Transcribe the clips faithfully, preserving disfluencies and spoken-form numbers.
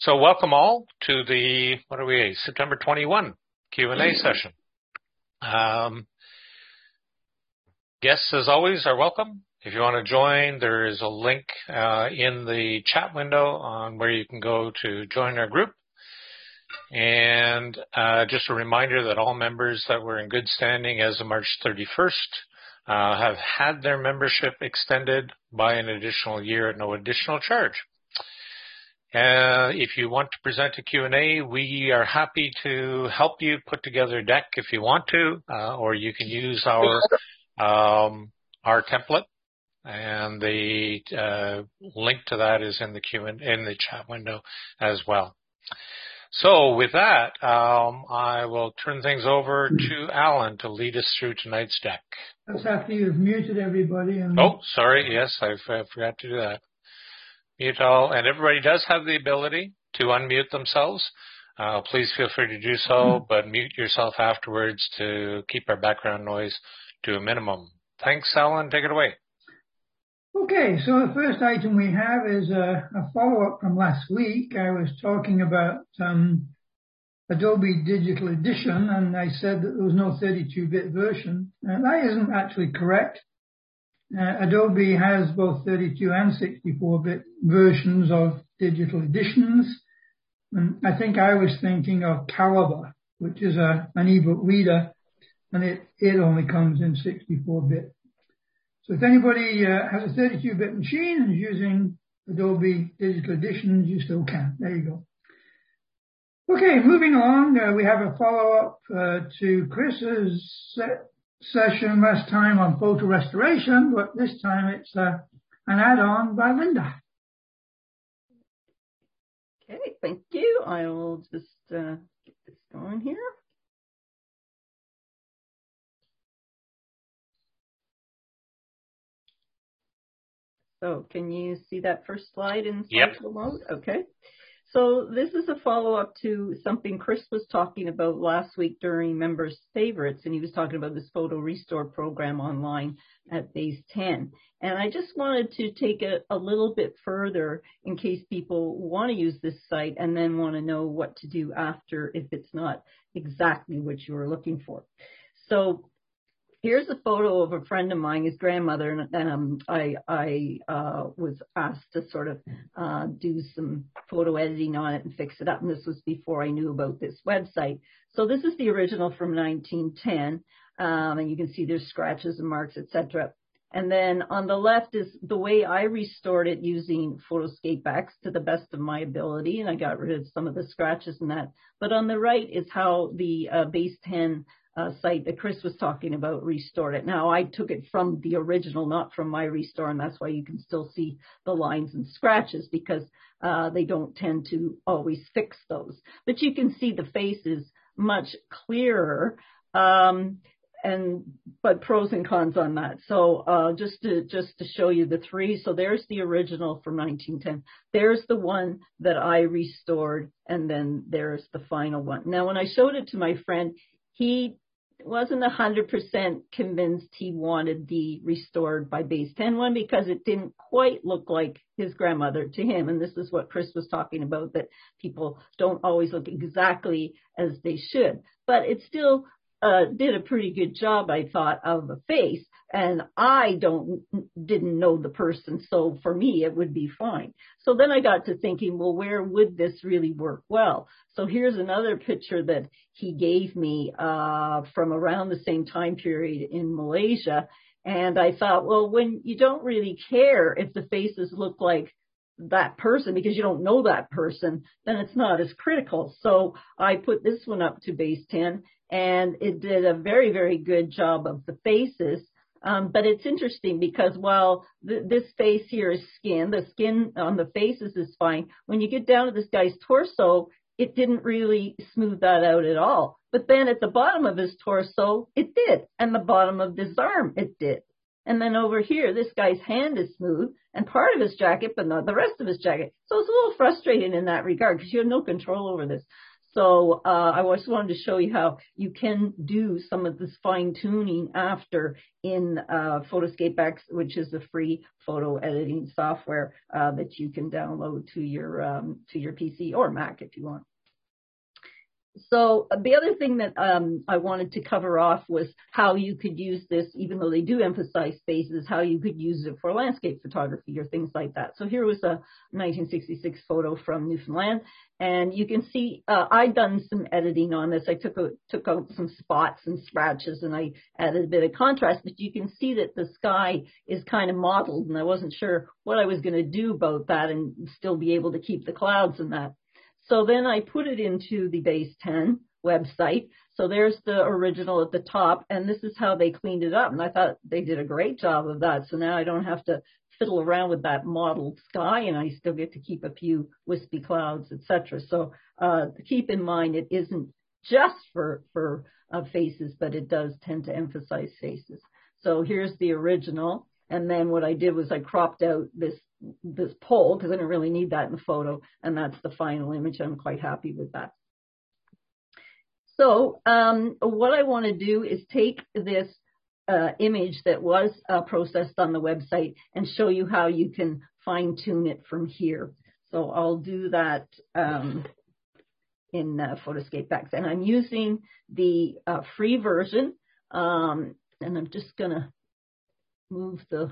So welcome all to the, what are we, September twenty-first Q and A session. Um, guests, as always, are welcome. If you want to join, there is a link uh, in the chat window on where you can go to join our group. And uh, just a reminder that all members that were in good standing as of March thirty-first uh, have had their membership extended by an additional year at no additional charge. Uh, if you want to present a Q and A, we are happy to help you put together a deck if you want to, uh, or you can use our um, our template, and the uh, link to that is in the Q and in the chat window as well. So with that, um, I will turn things over to Alan to lead us through tonight's deck. That's after you've muted everybody. And oh, sorry. Yes, I forgot to do that. Mute all, and everybody does have the ability to unmute themselves. Uh, please feel free to do so, but mute yourself afterwards to keep our background noise to a minimum. Thanks, Alan. Take it away. Okay, so the first item we have is a, a follow-up from last week. I was talking about um, Adobe Digital Edition, and I said that there was no thirty-two bit version. Uh, that isn't actually correct. Uh, Adobe has both thirty-two and sixty-four bit versions of digital editions. And I think I was thinking of Calibre, which is a, an ebook reader, and it, it only comes in sixty-four bit. So if anybody uh, has a thirty-two bit machine and is using Adobe Digital Editions, you still can. There you go. Okay, moving along, uh, we have a follow-up uh, to Chris's set. session last time on photo restoration, but this time it's uh, an add-on by Linda. Okay, thank you. I will just uh, get this going here. So can you see that first slide in yep. slideshow mode? Okay. So this is a follow-up to something Chris was talking about last week during Members Favorites, and he was talking about this photo restore program online at Base ten. And I just wanted to take it a little bit further in case people want to use this site and then want to know what to do after if it's not exactly what you were looking for. So here's a photo of a friend of mine, his grandmother, and um, I, I uh, was asked to sort of uh, do some photo editing on it and fix it up, and this was before I knew about this website. So this is the original from nineteen ten, um, and you can see there's scratches and marks, et cetera. And then on the left is the way I restored it using Photoscape X to the best of my ability, and I got rid of some of the scratches and that. But on the right is how the uh, Base ten Uh, site that Chris was talking about restored it. Now, I took it from the original, not from my restore, and that's why you can still see the lines and scratches because uh, they don't tend to always fix those. But you can see the faces much clearer, um, and but pros and cons on that. So uh, just to just to show you the three. So there's the original from nineteen ten. There's the one that I restored, and then there's the final one. Now, when I showed it to my friend, he wasn't one hundred percent convinced he wanted the restored by Base ten one because it didn't quite look like his grandmother to him. And this is what Chris was talking about, that people don't always look exactly as they should. But it still uh, did a pretty good job, I thought, of a face. And I don't didn't know the person, so for me it would be fine. So then I got to thinking, well, where would this really work well? So here's another picture that he gave me uh, from around the same time period in Malaysia. And I thought, well, when you don't really care if the faces look like that person because you don't know that person, then it's not as critical. So I put this one up to Base ten, and it did a very, very good job of the faces. Um, but it's interesting because while th this face here is skin, the skin on the faces is fine. When you get down to this guy's torso, it didn't really smooth that out at all. But then at the bottom of his torso, it did. And the bottom of his arm, it did. And then over here, this guy's hand is smooth and part of his jacket, but not the rest of his jacket. So it's a little frustrating in that regard because you have no control over this. So uh, I just wanted to show you how you can do some of this fine tuning after in uh, Photoscape X, which is a free photo editing software uh, that you can download to your um, to your P C or Mac if you want. So the other thing that um, I wanted to cover off was how you could use this, even though they do emphasize spaces, how you could use it for landscape photography or things like that. So here was a nineteen sixty-six photo from Newfoundland, and you can see uh, I'd done some editing on this. I took a, took out some spots and scratches, and I added a bit of contrast, but you can see that the sky is kind of mottled, and I wasn't sure what I was going to do about that and still be able to keep the clouds and that. So then I put it into the Base ten website. So there's the original at the top, and this is how they cleaned it up. And I thought they did a great job of that. So now I don't have to fiddle around with that mottled sky, and I still get to keep a few wispy clouds, et cetera. So uh, keep in mind, it isn't just for, for uh, faces, but it does tend to emphasize faces. So here's the original. And then what I did was I cropped out this this pole because I didn't really need that in the photo, and that's the final image. I'm quite happy with that. So um, what I want to do is take this uh, image that was uh, processed on the website and show you how you can fine tune it from here. So I'll do that um, in uh, Photoscape X, and I'm using the uh, free version, um, and I'm just gonna move the,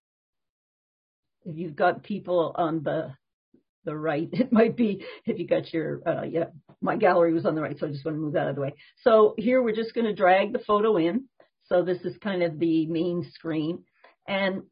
if you've got people on the the right, it might be, if you got your, uh, yeah, my gallery was on the right, so I just want to move that out of the way. So here we're just going to drag the photo in. So this is kind of the main screen. And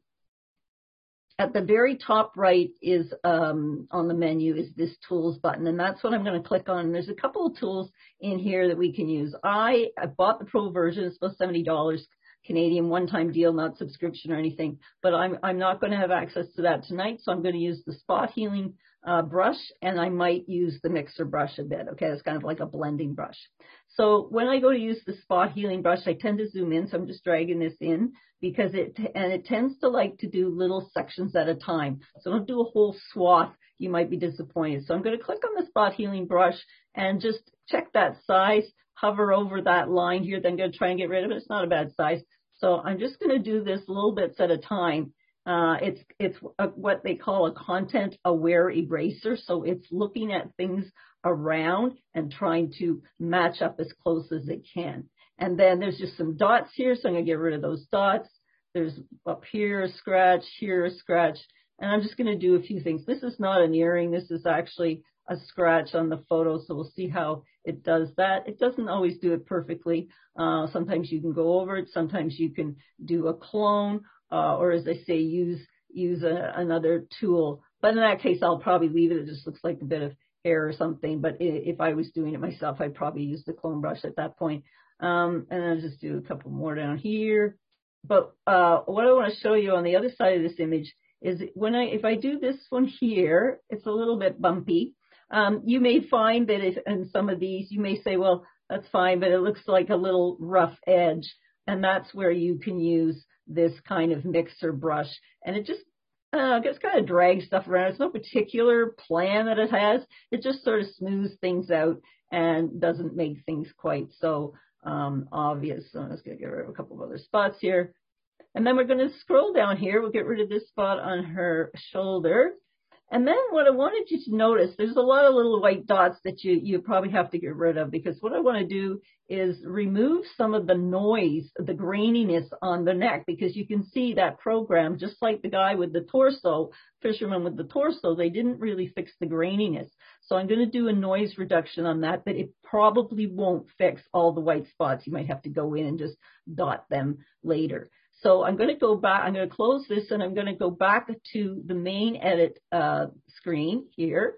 at the very top right is, um, on the menu is this tools button, and that's what I'm going to click on. And there's a couple of tools in here that we can use. I, I bought the pro version, it's about seventy dollars. Canadian one-time deal, not subscription or anything, but I'm, I'm not going to have access to that tonight, so I'm going to use the spot healing uh, brush, and I might use the mixer brush a bit. Okay, it's kind of like a blending brush. So when I go to use the spot healing brush, I tend to zoom in, so I'm just dragging this in because it, and it tends to like to do little sections at a time. So don't do a whole swath, you might be disappointed. So I'm going to click on the spot healing brush and just check that size, hover over that line here, then I'm going to try and get rid of it. It's not a bad size. So I'm just going to do this little bits at a time. Uh, it's it's a, what they call a content-aware eraser. So it's looking at things around and trying to match up as close as it can. And then there's just some dots here, so I'm going to get rid of those dots. There's up here a scratch, here a scratch, and I'm just going to do a few things. This is not an earring. This is actually a scratch on the photo, so we'll see how it does that. It doesn't always do it perfectly. Uh, sometimes you can go over it. Sometimes you can do a clone, uh, or as I say, use use a, another tool. But in that case, I'll probably leave it. It just looks like a bit of hair or something. But if I was doing it myself, I'd probably use the clone brush at that point. Um, and I'll just do a couple more down here. But uh, what I want to show you on the other side of this image is when I, if I do this one here, it's a little bit bumpy. Um, you may find that if, in some of these, you may say, well, that's fine, but it looks like a little rough edge. And that's where you can use this kind of mixer brush. And it just, uh, just kind of drags stuff around. There's no particular plan that it has. It just sort of smooths things out and doesn't make things quite so um, obvious. So I'm just going to get rid of a couple of other spots here. And then we're going to scroll down here. We'll get rid of this spot on her shoulder. And then what I wanted you to notice, there's a lot of little white dots that you, you probably have to get rid of, because what I want to do is remove some of the noise, the graininess on the neck, because you can see that program, just like the guy with the torso, fisherman with the torso, they didn't really fix the graininess. So I'm going to do a noise reduction on that, but it probably won't fix all the white spots. You might have to go in and just dot them later. So I'm going to go back, I'm going to close this, and I'm going to go back to the main edit uh, screen here.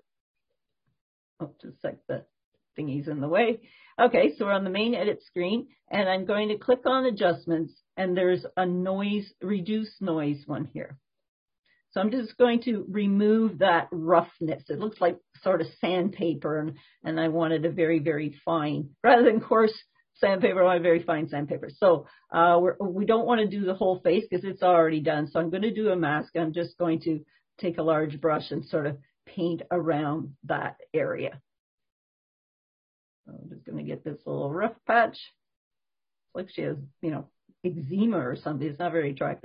Oh, just a sec, the thingy's in the way. Okay, so we're on the main edit screen, and I'm going to click on adjustments, and there's a noise, reduce noise one here. So I'm just going to remove that roughness. It looks like sort of sandpaper, and, and I wanted a very, very fine, rather than coarse sandpaper, I want a very fine sandpaper. So uh, we're, we don't want to do the whole face because it's already done. So I'm going to do a mask. I'm just going to take a large brush and sort of paint around that area. So I'm just going to get this little rough patch. It's like she has, you know, eczema or something. It's not very attractive.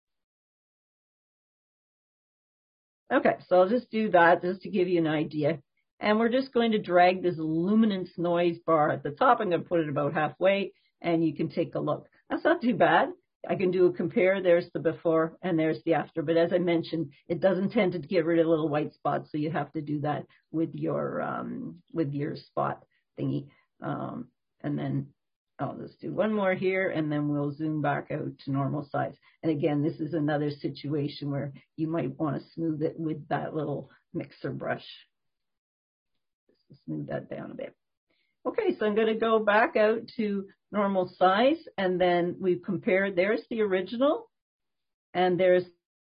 Okay, so I'll just do that just to give you an idea. And we're just going to drag this luminance noise bar at the top. I'm going to put it about halfway, and you can take a look. That's not too bad. I can do a compare. There's the before, and there's the after. But as I mentioned, it doesn't tend to get rid of little white spots, so you have to do that with your um, with your spot thingy. Um, and then I'll just do one more here, and then we'll zoom back out to normal size. And again, this is another situation where you might want to smooth it with that little mixer brush. Just smooth that down a bit. Okay, so I'm going to go back out to normal size, and then we've compared. There's the original, and there's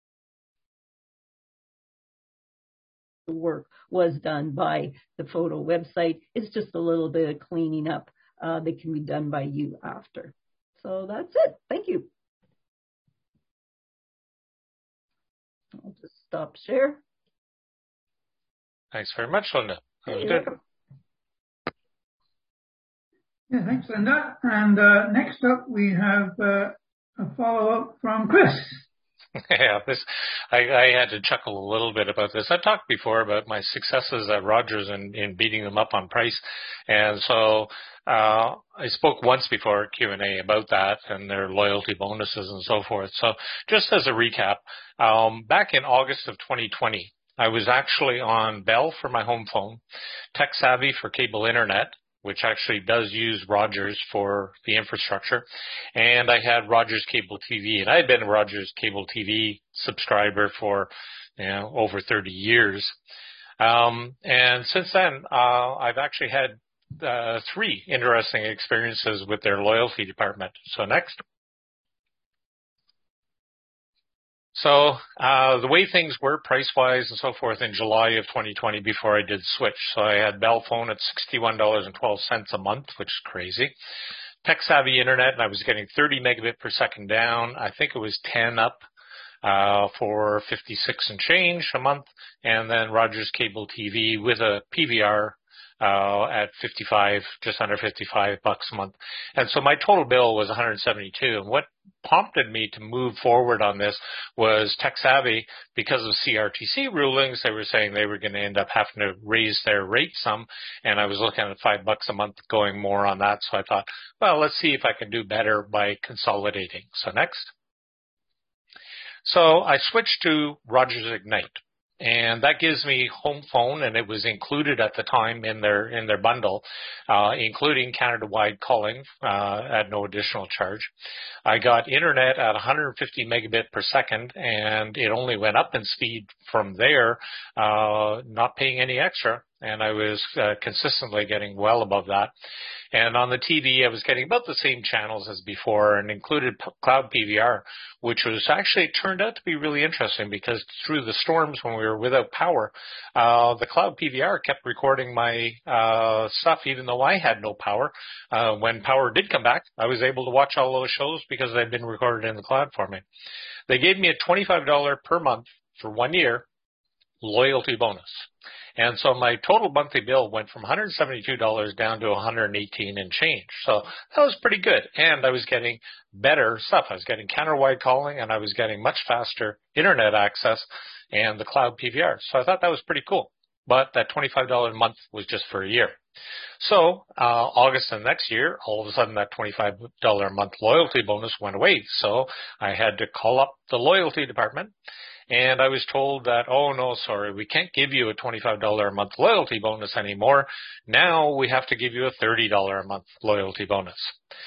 the work was done by the photo website. It's just a little bit of cleaning up uh, that can be done by you after. So that's it. Thank you. I'll just stop share. Thanks very much, Linda. That was You're good. welcome. Yeah, thanks, Linda. And uh, next up, we have uh, a follow-up from Chris. Yeah, this I, I had to chuckle a little bit about this. I talked before about my successes at Rogers and in beating them up on price, and so uh, I spoke once before at Q and A about that and their loyalty bonuses and so forth. So just as a recap, um, back in August of twenty twenty, I was actually on Bell for my home phone, TechSavvy for cable internet, which actually does use Rogers for the infrastructure. And I had Rogers Cable T V, and I had been a Rogers Cable T V subscriber for, you know, over thirty years. Um, and since then, uh, I've actually had uh, three interesting experiences with their loyalty department. So next. So uh, the way things were price-wise and so forth in July of twenty twenty before I did switch. So I had Bell phone at sixty-one dollars and twelve cents a month, which is crazy. TechSavvy Internet, and I was getting thirty megabit per second down. I think it was ten up uh, for fifty-six and change a month. And then Rogers Cable T V with a P V R uh, at fifty-five, just under fifty-five bucks a month. And so my total bill was one hundred seventy-two. And what prompted me to move forward on this was TechSavvy, because of C R T C rulings, they were saying they were going to end up having to raise their rate some, and I was looking at five bucks a month going more on that. So I thought, well, let's see if I can do better by consolidating. So next. So I switched to Rogers Ignite. And that gives me home phone, and it was included at the time in their in their bundle, uh, including Canada-wide calling uh, at no additional charge. I got internet at one hundred fifty megabit per second, and it only went up in speed from there, uh, not paying any extra, and I was uh, consistently getting well above that. And on the T V, I was getting about the same channels as before, and included P- Cloud P V R, which was actually turned out to be really interesting because through the storms when we were without power, uh, the Cloud P V R kept recording my uh, stuff even though I had no power. Uh, when power did come back, I was able to watch all those shows because they'd been recorded in the cloud for me. They gave me a twenty-five dollars per month for one year loyalty bonus. And so my total monthly bill went from one hundred seventy-two dollars down to one hundred eighteen dollars and change. So that was pretty good. And I was getting better stuff. I was getting counter-wide calling, and I was getting much faster internet access and the cloud P V R. So I thought that was pretty cool. But that twenty-five dollars a month was just for a year. So uh, August of next year, all of a sudden that twenty-five dollars a month loyalty bonus went away. So I had to call up the loyalty department. And I was told that, oh, no, sorry, we can't give you a twenty-five dollars a month loyalty bonus anymore. Now we have to give you a thirty dollars a month loyalty bonus.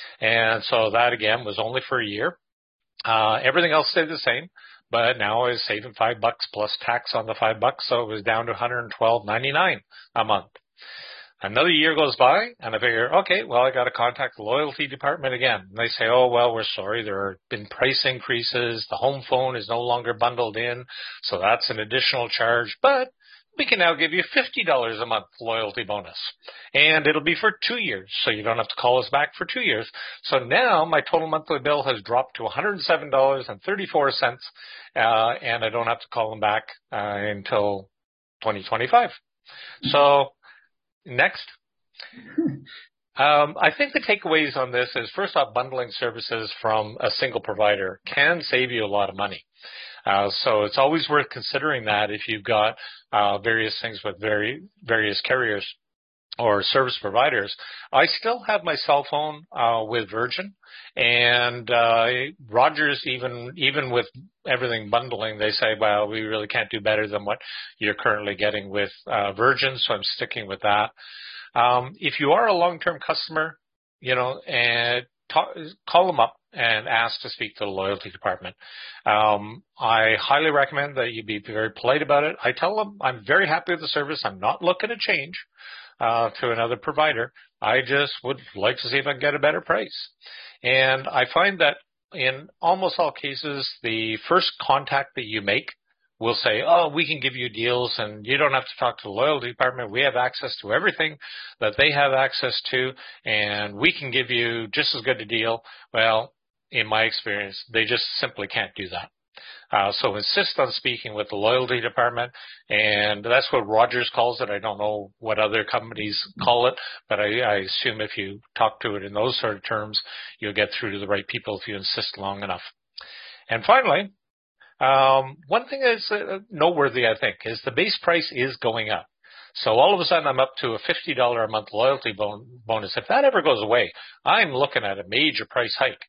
And so that, again, was only for a year. Uh, everything else stayed the same, but now I was saving five bucks plus tax on the five bucks, so it was down to one hundred twelve dollars and ninety-nine cents a month. Another year goes by, and I figure, okay, well, I got to contact the loyalty department again. And they say, oh, well, we're sorry. There have been price increases. The home phone is no longer bundled in, so that's an additional charge. But we can now give you fifty dollars a month loyalty bonus. And it'll be for two years, so you don't have to call us back for two years. So now my total monthly bill has dropped to one hundred seven dollars and thirty-four cents, uh, and I don't have to call them back uh, until twenty twenty-five. So next. Um, I think the takeaways on this is, first off, bundling services from a single provider can save you a lot of money. Uh, so it's always worth considering that if you've got uh, various things with very various carriers or service providers. I still have my cell phone uh, with Virgin, and uh, Rogers, even even with everything bundling, they say, well, we really can't do better than what you're currently getting with uh, Virgin, so I'm sticking with that. Um, if you are a long-term customer, you know, and talk, call them up and ask to speak to the loyalty department. Um, I highly recommend that you be very polite about it. I tell them I'm very happy with the service. I'm not looking to change uh, to another provider. I just would like to see if I can get a better price. And I find that in almost all cases, the first contact that you make will say, oh, we can give you deals and you don't have to talk to the loyalty department. We have access to everything that they have access to, and we can give you just as good a deal. Well, in my experience, they just simply can't do that. Uh, so insist on speaking with the loyalty department, and that's what Rogers calls it. I don't know what other companies call it, but I, I assume if you talk to it in those sort of terms, you'll get through to the right people if you insist long enough. And finally, Um, one thing that's uh, noteworthy, I think, is the base price is going up. So all of a sudden I'm up to a fifty dollars a month loyalty bon- bonus. If that ever goes away, I'm looking at a major price hike.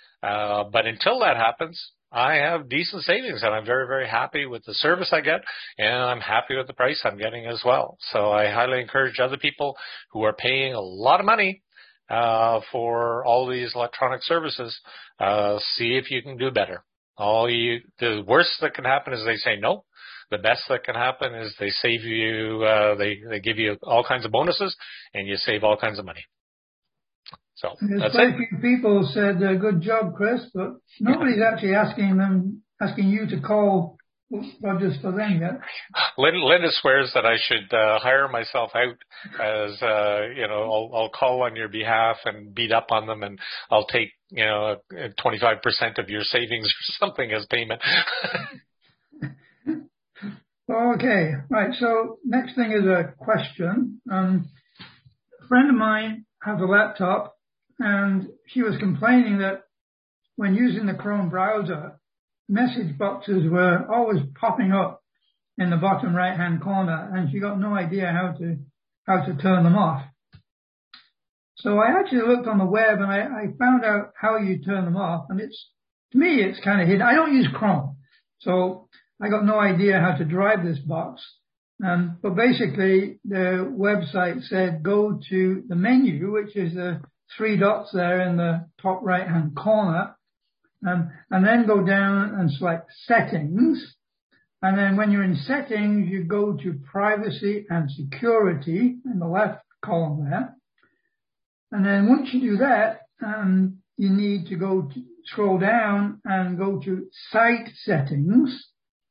Uh, but until that happens, I have decent savings, and I'm very, very happy with the service I get, and I'm happy with the price I'm getting as well. So I highly encourage other people who are paying a lot of money uh, for all these electronic services, uh, see if you can do better. All you, the worst that can happen is they say no. The best that can happen is they save you, uh, they, they give you all kinds of bonuses, and you save all kinds of money. So There's that's quite it. a few people said, uh, good job, Chris, but nobody's actually asking them, asking you to call Rogers for them yet. Linda, Linda swears that I should uh, hire myself out as, uh, you know, I'll, I'll call on your behalf and beat up on them, and I'll take, you know, twenty-five percent of your savings or something as payment. Okay, right. So next thing is a question. Um, a friend of mine has a laptop, and she was complaining that when using the Chrome browser, message boxes were always popping up in the bottom right-hand corner, and she got no idea how to how to turn them off. So I actually looked on the web, and I, I found out how you turn them off, and it's, to me, it's kind of hidden. I don't use Chrome, so I got no idea how to drive this box. Um, but basically, the website said go to the menu, which is the three dots there in the top right-hand corner, um, and then go down and select Settings. And then when you're in Settings, you go to Privacy and Security in the left column there. And then once you do that, um, you need to go to, scroll down and go to Site Settings.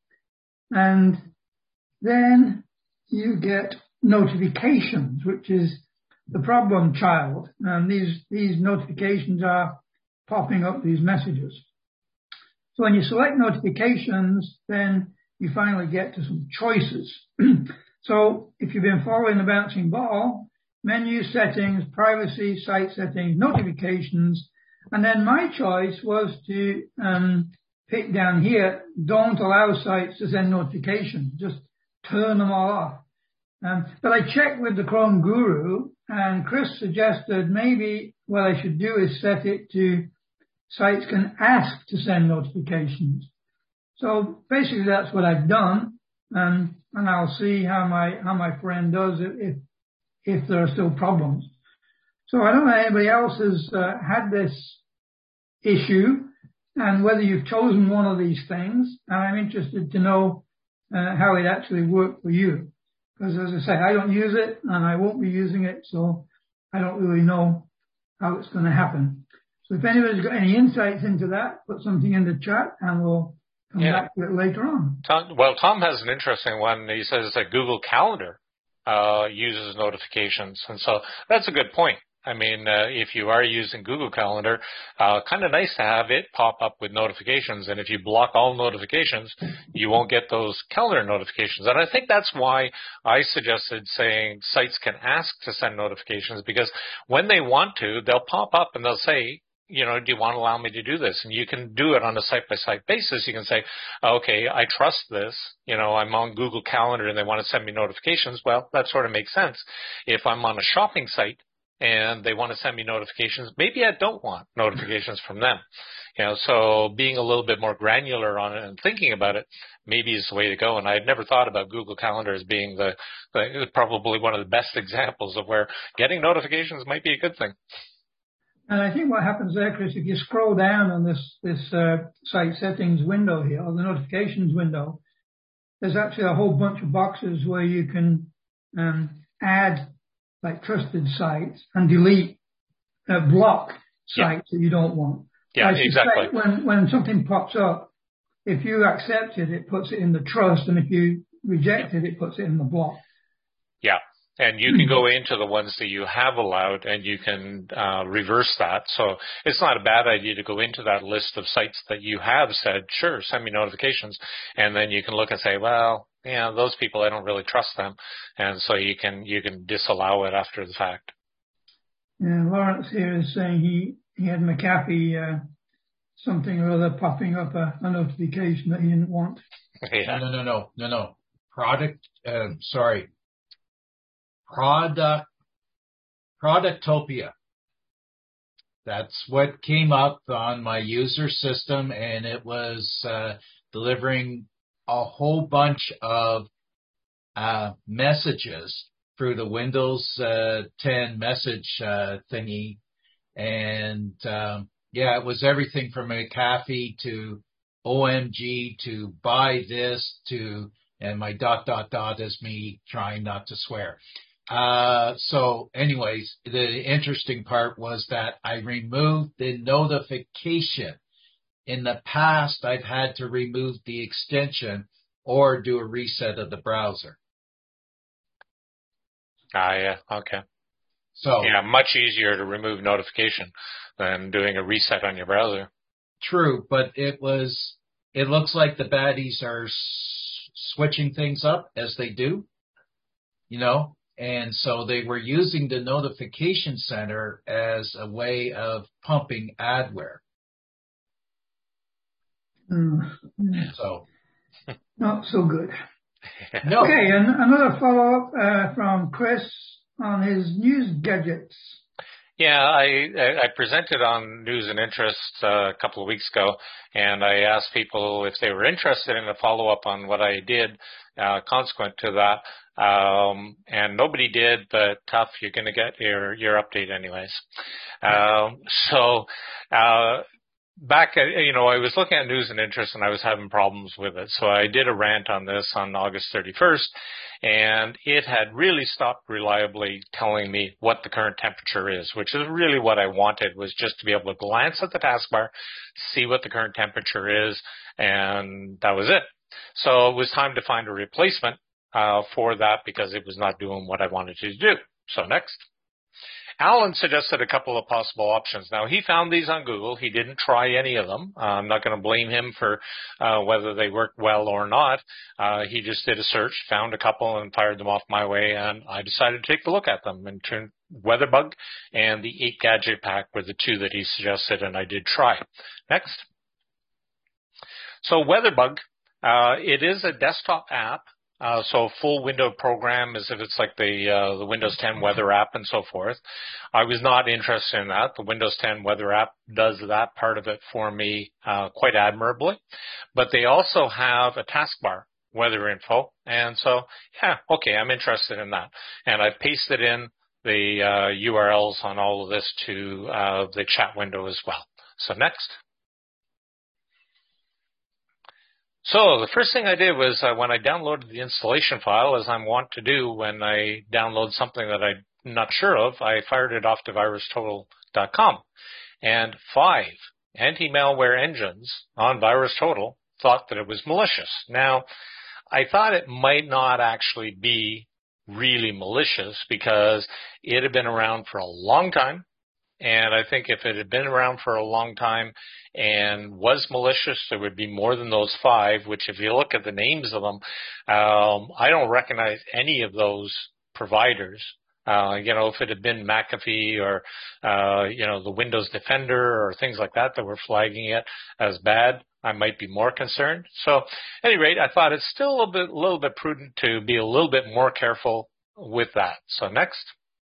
And then you get notifications, which is the problem child. And these, these notifications are popping up these messages. So when you select notifications, then you finally get to some choices. So if you've been following the bouncing ball, menu, settings, privacy, site settings, notifications, and then my choice was to um, pick down here, don't allow sites to send notifications, just turn them all off. Um, but I checked with the Chrome Guru, and Chris suggested maybe what I should do is set it to sites can ask to send notifications. So basically that's what I've done, um, and I'll see how my how my friend does it if if there are still problems. So I don't know if anybody else has uh, had this issue, and whether you've chosen one of these things, and I'm interested to know uh, how it actually worked for you. Because as I say, I don't use it, and I won't be using it, so I don't really know how it's going to happen. So if anybody's got any insights into that, put something in the chat, and we'll come yeah. back to it later on. Tom, well, Tom has an interesting one. He says that Google Calendar uh, uses notifications, and so that's a good point. I mean, uh, if you are using Google Calendar, uh, kind of nice to have it pop up with notifications. And if you block all notifications, you won't get those calendar notifications. And I think that's why I suggested saying sites can ask to send notifications, because when they want to, they'll pop up and they'll say, you know, do you want to allow me to do this? And you can do it on a site-by-site basis. You can say, okay, I trust this. You know, I'm on Google Calendar and they want to send me notifications. Well, that sort of makes sense. If I'm on a shopping site and they want to send me notifications, maybe I don't want notifications from them. You know, so being a little bit more granular on it and thinking about it maybe is the way to go. And I had never thought about Google Calendar as being the, the probably one of the best examples of where getting notifications might be a good thing. And I think what happens there, Chris, if you scroll down on this this uh, site settings window here, or the notifications window, there's actually a whole bunch of boxes where you can um, add like trusted sites and delete, uh, block sites yeah. that you don't want. Yeah, exactly. When when something pops up, if you accept it, it puts it in the trust, and if you reject it, it puts it in the block. Yeah. And you can go into the ones that you have allowed and you can uh, reverse that. So it's not a bad idea to go into that list of sites that you have said, sure, send me notifications. And then you can look and say, well, yeah, those people, I don't really trust them. And so you can you can disallow it after the fact. Yeah, Lawrence here is saying he, he had McAfee uh, something or other popping up a, a notification that he didn't want. Yeah. No, no, no, no, no. Product, uh, sorry. Product, Productopia. That's what came up on my user system, and it was uh, delivering a whole bunch of uh, messages through the Windows uh, ten message uh, thingy. And um, yeah, it was everything from McAfee to O M G to buy this to, and my dot, dot, dot is me trying not to swear. Uh, so anyways, the interesting part was that I removed the notification. In the past, I've had to remove the extension or do a reset of the browser. Ah, yeah. Okay. So yeah, much easier to remove notification than doing a reset on your browser. True, but it was, it looks like the baddies are s- switching things up as they do, you know? And so they were using the notification center as a way of pumping adware. Mm. So, not so good. No. Okay, and another follow-up uh, from Chris on his news gadgets. Yeah, I, I presented on News and Interest uh, a couple of weeks ago, and I asked people if they were interested in a follow-up on what I did uh, consequent to that. Um, and nobody did, but tough, you're going to get your, your update anyways. Um, so, uh, back at, you know, I was looking at News and Interest and I was having problems with it. So I did a rant on this on August thirty-first, and it had really stopped reliably telling me what the current temperature is, which is really what I wanted, was just to be able to glance at the taskbar, see what the current temperature is, and that was it. So it was time to find a replacement Uh, for that, because it was not doing what I wanted it to do. So next. Alan suggested a couple of possible options. Now, he found these on Google. He didn't try any of them. Uh, I'm not going to blame him for uh, whether they worked well or not. Uh, he just did a search, found a couple, and fired them off my way, and I decided to take a look at them. And turned WeatherBug and the eight Gadget Pack were the two that he suggested, and I did try. Next. So WeatherBug, uh, it is a desktop app. Uh, so a full window program as if it's like the uh, the Windows ten weather app and so forth. I was not interested in that. The Windows ten weather app does that part of it for me uh, quite admirably. But they also have a taskbar, weather info, and so, yeah, okay, I'm interested in that. And I pasted in the uh, U R Ls on all of this to uh, the chat window as well. So next. So the first thing I did was uh, when I downloaded the installation file, as I'm wont to do when I download something that I'm not sure of, I fired it off to virus total dot com. And five anti-malware engines on VirusTotal thought that it was malicious. Now, I thought it might not actually be really malicious because it had been around for a long time. And I think if it had been around for a long time and was malicious, there would be more than those five, which if you look at the names of them, um, I don't recognize any of those providers. Uh, you know, if it had been McAfee or, uh, you know, the Windows Defender or things like that that were flagging it as bad, I might be more concerned. So, at any rate, I thought it's still a little bit, a little bit prudent to be a little bit more careful with that. So next.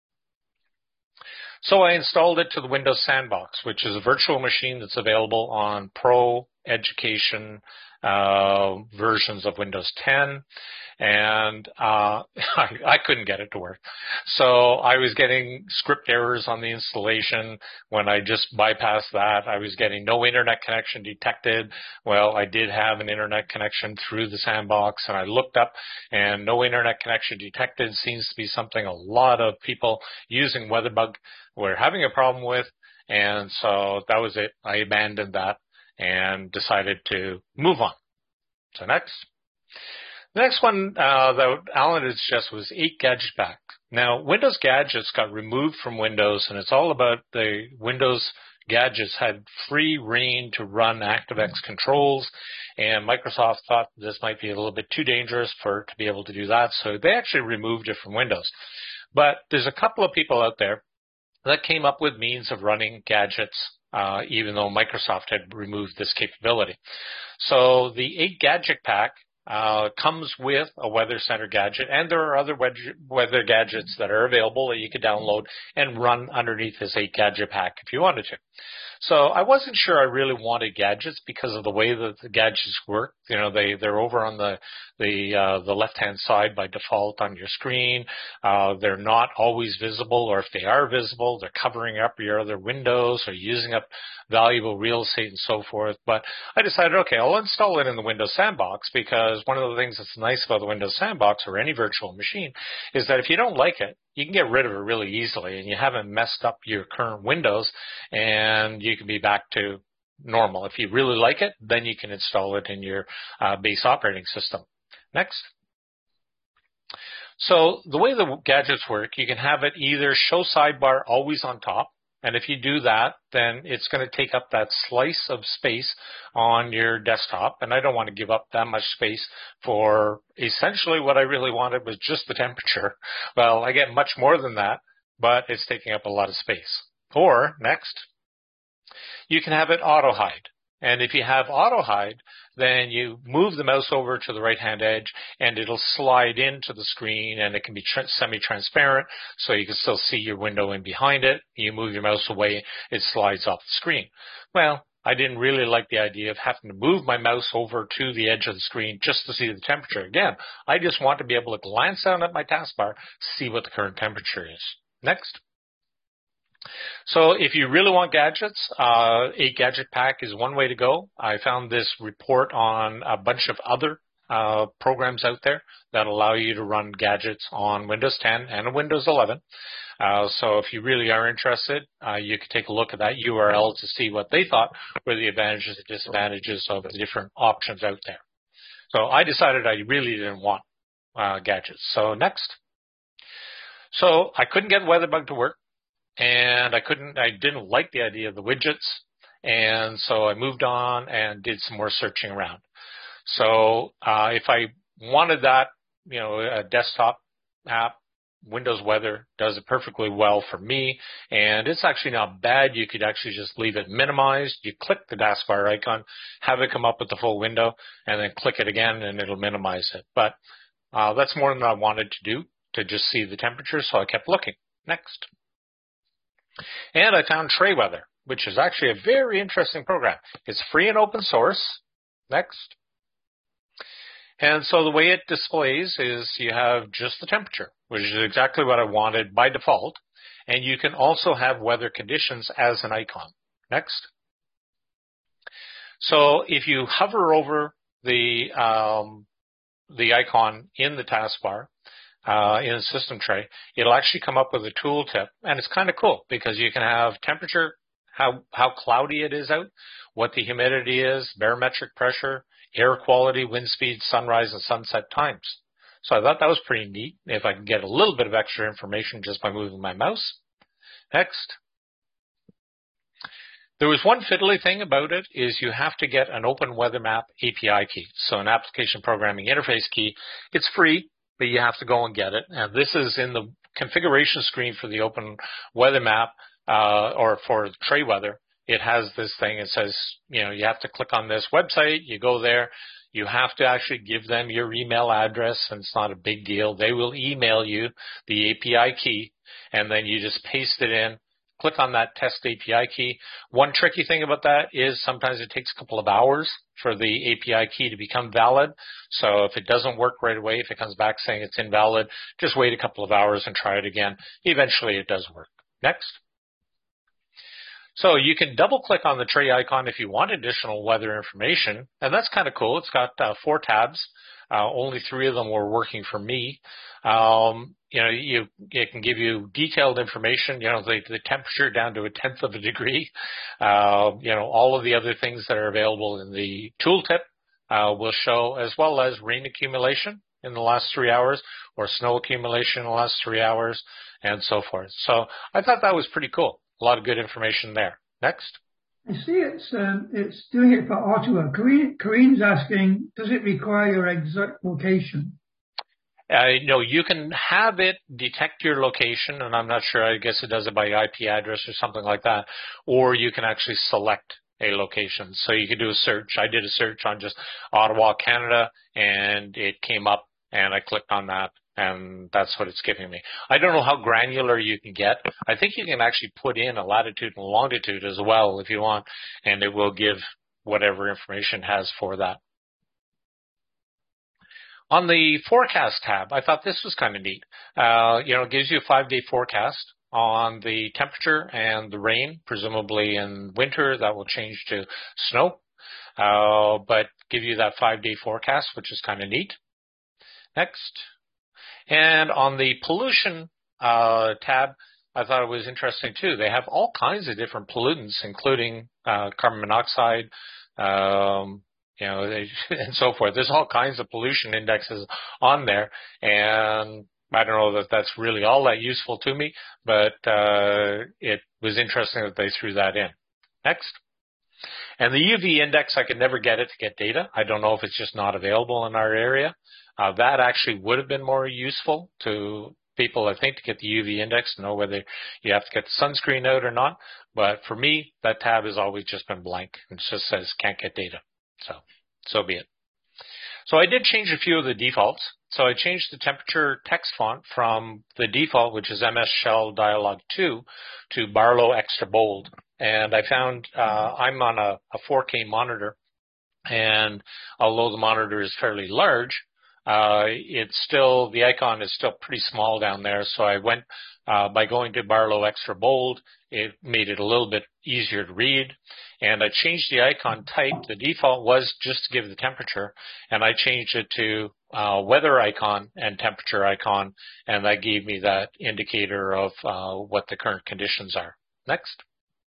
So I installed it to the Windows Sandbox, which is a virtual machine that's available on Pro, Education uh, versions of Windows ten. And uh, I, I couldn't get it to work. So I was getting script errors on the installation. When I just bypassed that, I was getting no internet connection detected. Well, I did have an internet connection through the Sandbox, and I looked up, and no internet connection detected seems to be something a lot of people using WeatherBug were having a problem with. And so that was it. I abandoned that and decided to move on. So next. The next one uh, that Alan had suggested was eight Gadget Pack. Now, Windows Gadgets got removed from Windows, and it's all about the Windows Gadgets had free reign to run ActiveX controls, and Microsoft thought this might be a little bit too dangerous for to be able to do that, so they actually removed it from Windows. But there's a couple of people out there that came up with means of running gadgets, uh, even though Microsoft had removed this capability. So the eight Gadget Pack Uh, comes with a Weather Center gadget, and there are other weather gadgets that are available that you could download and run underneath this eight Gadget Pack if you wanted to. So I wasn't sure I really wanted gadgets because of the way that the gadgets work. You know, they, they're over on the the uh, the left-hand side by default on your screen. Uh, they're not always visible, or if they are visible, they're covering up your other windows or using up valuable real estate and so forth. But I decided, okay, I'll install it in the Windows Sandbox, because one of the things that's nice about the Windows Sandbox or any virtual machine is that if you don't like it, you can get rid of it really easily, and you haven't messed up your current Windows, and you can be back to normal. If you really like it, then you can install it in your uh, base operating system. Next. So the way the gadgets work, you can have it either show sidebar always on top, and if you do that, then it's going to take up that slice of space on your desktop. And I don't want to give up that much space for essentially what I really wanted was just the temperature. Well, I get much more than that, but it's taking up a lot of space. Or, next, you can have it auto hide. And if you have auto hide, then you move the mouse over to the right-hand edge, and it'll slide into the screen, and it can be tra- semi-transparent, so you can still see your window in behind it. You move your mouse away, it slides off the screen. Well, I didn't really like the idea of having to move my mouse over to the edge of the screen just to see the temperature. Again, I just want to be able to glance down at my taskbar, see what the current temperature is. Next. So if you really want gadgets, uh, eight Gadget Pack is one way to go. I found this report on a bunch of other uh, programs out there that allow you to run gadgets on Windows ten and Windows eleven. Uh, so if you really are interested, uh, you can take a look at that U R L to see what they thought were the advantages and disadvantages of the different options out there. So I decided I really didn't want uh, gadgets. So next. So I couldn't get WeatherBug to work. And I couldn't, I didn't like the idea of the widgets. And so I moved on and did some more searching around. So, uh, if I wanted that, you know, a desktop app, Windows Weather does it perfectly well for me. And it's actually not bad. You could actually just leave it minimized. You click the taskbar icon, have it come up with the full window, and then click it again and it'll minimize it. But, uh, that's more than I wanted to do, to just see the temperature. So I kept looking. Next. And I found TreyWeather, which is actually a very interesting program. It's free and open source. Next. And so the way it displays is you have just the temperature, which is exactly what I wanted by default. And you can also have weather conditions as an icon. Next. So if you hover over the, um, the icon in the taskbar, Uh, in the system tray, it'll actually come up with a tooltip, and it's kind of cool because you can have temperature, how how cloudy it is out, what the humidity is, barometric pressure, air quality, wind speed, sunrise and sunset times. So I thought that was pretty neat if I can get a little bit of extra information just by moving my mouse. Next. There was one fiddly thing about it is you have to get an Open Weather Map A P I key. So an application programming interface key. It's free, but you have to go and get it. And this is in the configuration screen for the Open Weather Map, uh, or for TraeWeather. It has this thing. It says, you know, you have to click on this website. You go there. You have to actually give them your email address, and it's not a big deal. They will email you the A P I key, and then you just paste it in. Click on that test A P I key. One tricky thing about that is sometimes it takes a couple of hours for the A P I key to become valid. So if it doesn't work right away, if it comes back saying it's invalid, just wait a couple of hours and try it again. Eventually it does work. Next. So you can double click on the tray icon if you want additional weather information, and that's kind of cool. It's got uh, four tabs. Uh, only three of them were working for me. Um, you know, you, it can give you detailed information, you know, the, the temperature down to a tenth of a degree. Uh, you know, all of the other things that are available in the tooltip uh, will show, as well as rain accumulation in the last three hours or snow accumulation in the last three hours and so forth. So I thought that was pretty cool. A lot of good information there. Next. I see it's um, it's doing it for Ottawa. Corinne, Corinne's asking, does it require your exact location? Uh, no, you can have it detect your location, and I'm not sure. I guess it does it by I P address or something like that. Or you can actually select a location. So you can do a search. I did a search on just Ottawa, Canada, and it came up, and I clicked on that. And that's what it's giving me. I don't know how granular you can get. I think you can actually put in a latitude and longitude as well if you want, and it will give whatever information it has for that. On the forecast tab, I thought this was kind of neat. Uh, you know, it gives you a five-day forecast on the temperature and the rain. Presumably in winter, that will change to snow, uh, but give you that five-day forecast, which is kind of neat. Next. And on the pollution uh, tab, I thought it was interesting too. They have all kinds of different pollutants, including uh, carbon monoxide, um, you know, they, and so forth. There's all kinds of pollution indexes on there, and I don't know that that's really all that useful to me, but uh, it was interesting that they threw that in. Next. And the U V index, I could never get it to get data. I don't know if it's just not available in our area. Uh, that actually would have been more useful to people, I think, to get the U V index, to know whether you have to get the sunscreen out or not. But for me, that tab has always just been blank. It just says can't get data. So, so be it. So I did change a few of the defaults. So I changed the temperature text font from the default, which is M S Shell Dialog two, to Barlow Extra Bold. And I found uh, I'm on a, a four K monitor, and although the monitor is fairly large, uh, it's still, the icon is still pretty small down there. So I went, uh, by going to Barlow Extra Bold, it made it a little bit easier to read. And I changed the icon type. The default was just to give the temperature, and I changed it to uh, weather icon and temperature icon, and that gave me that indicator of uh, what the current conditions are. Next.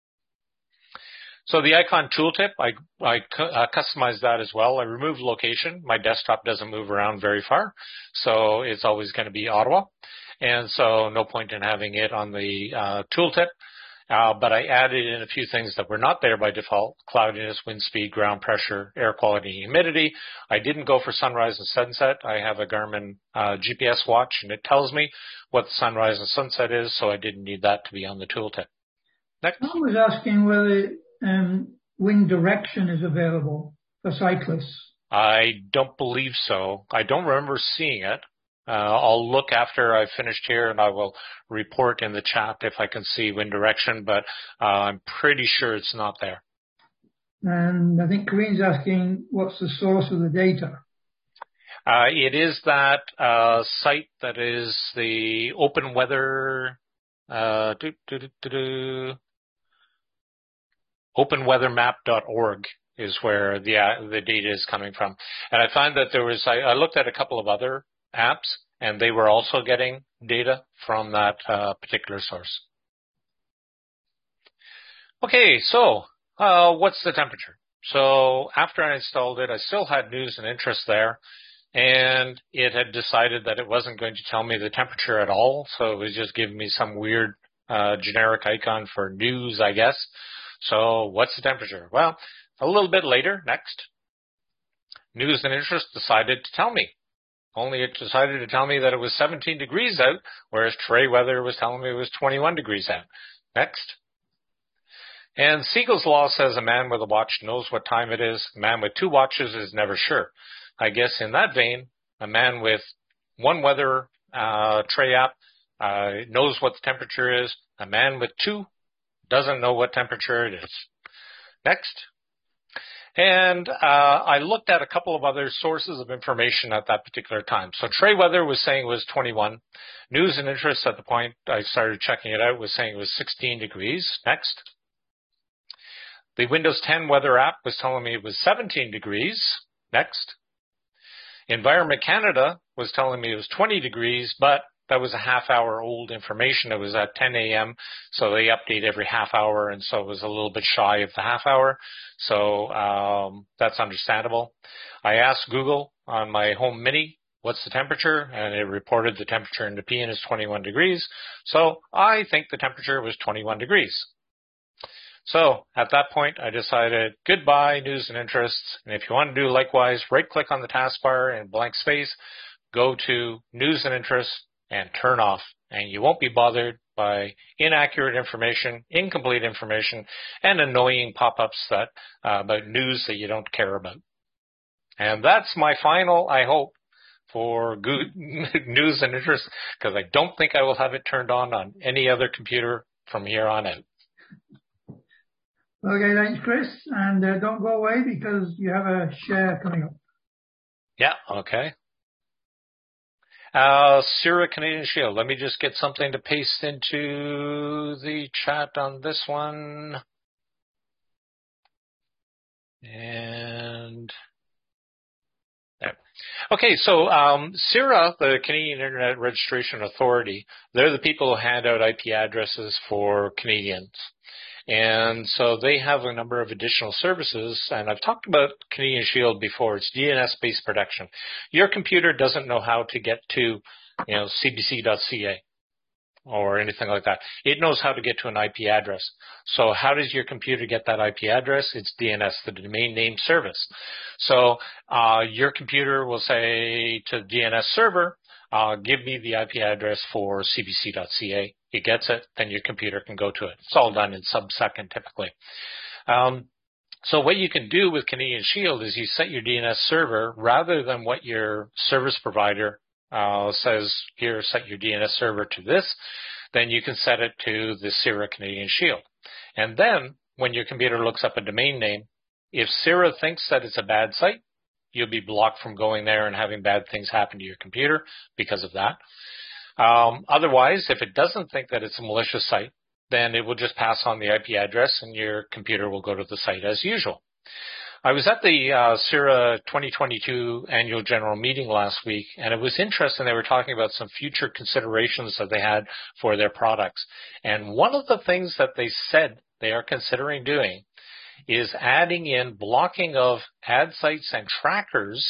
So the icon tooltip, I, I uh, customized that as well. I removed location. My desktop doesn't move around very far, so it's always going to be Ottawa. And so no point in having it on the uh, tooltip. Uh, but I added in a few things that were not there by default: cloudiness, wind speed, ground pressure, air quality, humidity. I didn't go for sunrise and sunset. I have a Garmin uh, G P S watch, and it tells me what the sunrise and sunset is, so I didn't need that to be on the tooltip. Next. I was asking whether um, wind direction is available for cyclists. I don't believe so. I don't remember seeing it. Uh, I'll look after I've finished here, and I will report in the chat if I can see wind direction, but uh, I'm pretty sure it's not there. And I think Corinne's asking, what's the source of the data? Uh, it is that uh, site that is the Open Weather, uh, doo, doo, doo, doo, doo, open weather map dot org is where the uh, the data is coming from. And I find that there was, I, I looked at a couple of other apps, and they were also getting data from that uh, particular source. Okay, so uh, what's the temperature? So after I installed it, I still had news and interest there. and it had decided that it wasn't going to tell me the temperature at all, so it was just giving me some weird uh, generic icon for news, I guess. So what's the temperature? Well, a little bit later, next, News and Interest decided to tell me. Only it decided to tell me that it was seventeen degrees out, whereas Trey Weather was telling me it was twenty-one degrees out. Next. And Siegel's law says a man with a watch knows what time it is. A man with two watches is never sure. I guess in that vein, a man with one weather uh, Trey app uh, knows what the temperature is. A man with two doesn't know what temperature it is. Next. And uh, I looked at a couple of other sources of information at that particular time. So Trey Weather was saying it was twenty-one. News and Interest at the point I started checking it out was saying it was sixteen degrees. Next. The Windows ten weather app was telling me it was seventeen degrees. Next. Environment Canada was telling me it was twenty degrees, but that was a half hour old information. It was at ten a.m., so they update every half hour, and so it was a little bit shy of the half hour. So um, that's understandable. I asked Google on my Home Mini, what's the temperature? And it reported the temperature in Nepean is twenty-one degrees. So I think the temperature was twenty-one degrees. So at that point, I decided goodbye, News and Interest. And if you want to do likewise, right-click on the taskbar in blank space, go to News and Interest, and turn off, and you won't be bothered by inaccurate information, incomplete information, and annoying pop-ups that uh, about news that you don't care about. And that's my final, I hope, for good News and Interest, because I don't think I will have it turned on on any other computer from here on out. Okay, thanks, Chris. And uh, don't go away because you have a share coming up. Yeah, okay. Uh, CIRA Canadian Shield. Let me just get something to paste into the chat on this one. And there. Okay, so um, CIRA, the Canadian Internet Registration Authority, they're the people who hand out I P addresses for Canadians. And so they have a number of additional services, and I've talked about Canadian Shield before. It's D N S-based protection. Your computer doesn't know how to get to, you know, c b c dot c a or anything like that. It knows how to get to an I P address. So how does your computer get that I P address? It's D N S, the domain name service. So uh, your computer will say to the D N S server, uh, give me the I P address for c b c dot c a. It gets it, then your computer can go to it. It's all done in sub-second typically. Um, so what you can do with Canadian Shield is you set your D N S server rather than what your service provider uh, says, here, set your D N S server to this, then you can set it to the CIRA Canadian Shield. And then when your computer looks up a domain name, if CIRA thinks that it's a bad site, you'll be blocked from going there and having bad things happen to your computer because of that. Um, otherwise, if it doesn't think that it's a malicious site, then it will just pass on the I P address and your computer will go to the site as usual. I was at the uh, CIRA twenty twenty-two annual general meeting last week, and it was interesting. They were talking about some future considerations that they had for their products. And one of the things that they said they are considering doing is adding in blocking of ad sites and trackers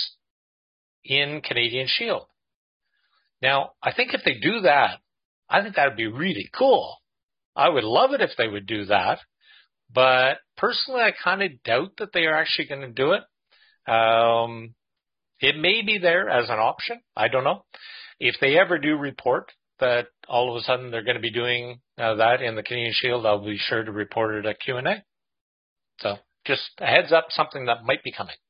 in Canadian Shield. Now, I think if they do that, I think that would be really cool. I would love it if they would do that. But personally, I kind of doubt that they are actually going to do it. Um, it may be there as an option. I don't know. If they ever do report that all of a sudden they're going to be doing uh, that in the Canadian Shield, I'll be sure to report it at Q and A. So just a heads up, something that might be coming.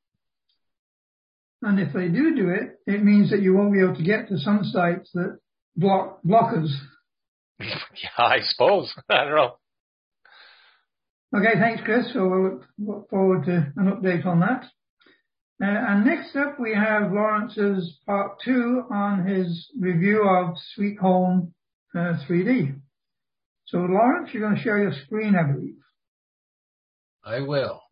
And if they do do it, it means that you won't be able to get to some sites that block blockers. Yeah, I suppose. I don't know. Okay, thanks, Chris. So we'll look, look forward to an update on that. Uh, and next up, we have Lawrence's part two on his review of Sweet Home uh, three D. So, Lawrence, you're going to share your screen, I believe. I will.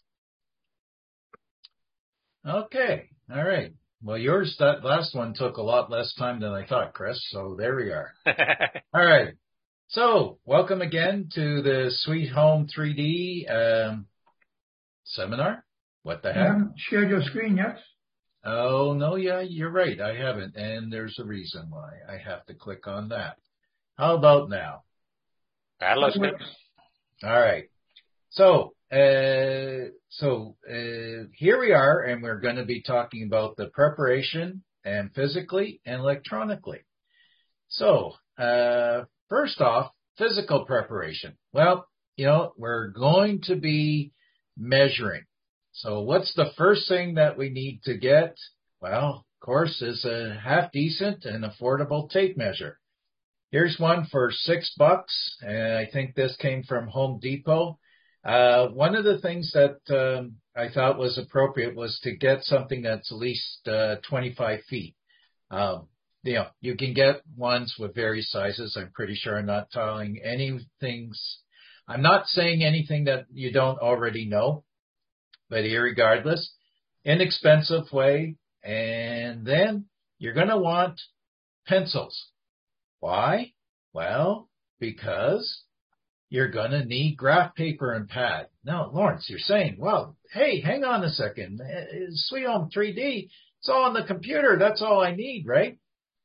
Okay. All right. Well, yours, that last one took a lot less time than I thought, Chris. So there we are. All right. So welcome again to the Sweet Home three D um, seminar. What the heck? You haven't shared your screen yet. Oh, no, yeah, you're right. I haven't. And there's a reason why. I have to click on that. How about now? That looks good. All right. So, uh, so uh, here we are, and we're going to be talking about the preparation and physically and electronically. So, uh, first off, physical preparation. Well, you know, we're going to be measuring. So what's the first thing that we need to get? Well, of course, is a half decent and affordable tape measure. Here's one for six bucks, and I think this came from Home Depot. Uh, one of the things that um, I thought was appropriate was to get something that's at least uh, twenty-five feet. Um, you know, you can get ones with various sizes. I'm pretty sure I'm not telling anything. I'm not saying anything that you don't already know. But irregardless, inexpensive way, and then you're going to want pencils. Why? Well, because you're going to need graph paper and pad. Now, Lawrence, you're saying, well, hey, hang on a second. Sweet Home three D, it's all on the computer. That's all I need, right?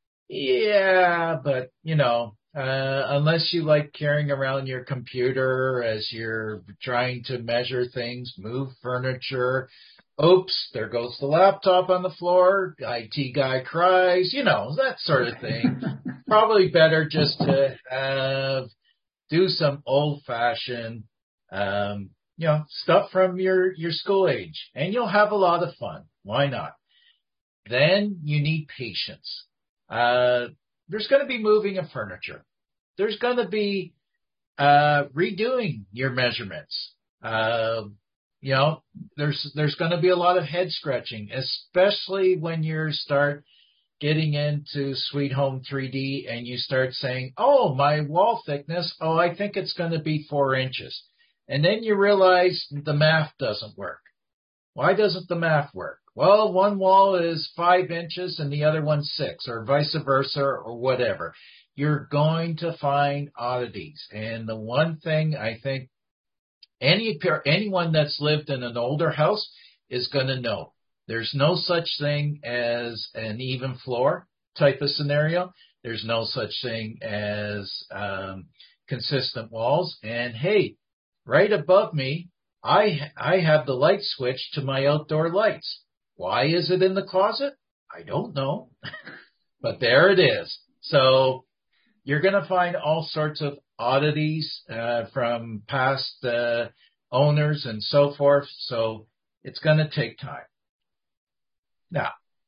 Yeah, but, you know, Uh, unless you like carrying around your computer as you're trying to measure things, move furniture. Oops, there goes the laptop on the floor. I T guy cries, you know, that sort of thing. Probably better just to have, do some old-fashioned, um, you know, stuff from your, your school age. And you'll have a lot of fun. Why not? Then you need patience. Uh, There's going to be moving of furniture. There's going to be uh, redoing your measurements. Uh, you know, there's there's going to be a lot of head scratching, especially when you start getting into Sweet Home three D and you start saying, oh, my wall thickness, oh, I think it's going to be four inches. And then you realize the math doesn't work. Why doesn't the math work? Well, one wall is five inches and the other one's six, or vice versa, or whatever. You're going to find oddities. And the one thing I think any anyone that's lived in an older house is going to know, there's no such thing as an even floor type of scenario. There's no such thing as um, consistent walls. And hey, right above me, I I have the light switch to my outdoor lights. Why is it in the closet? I don't know, but there it is. So you're going to find all sorts of oddities uh, from past uh, owners and so forth. So it's going to take time. Now,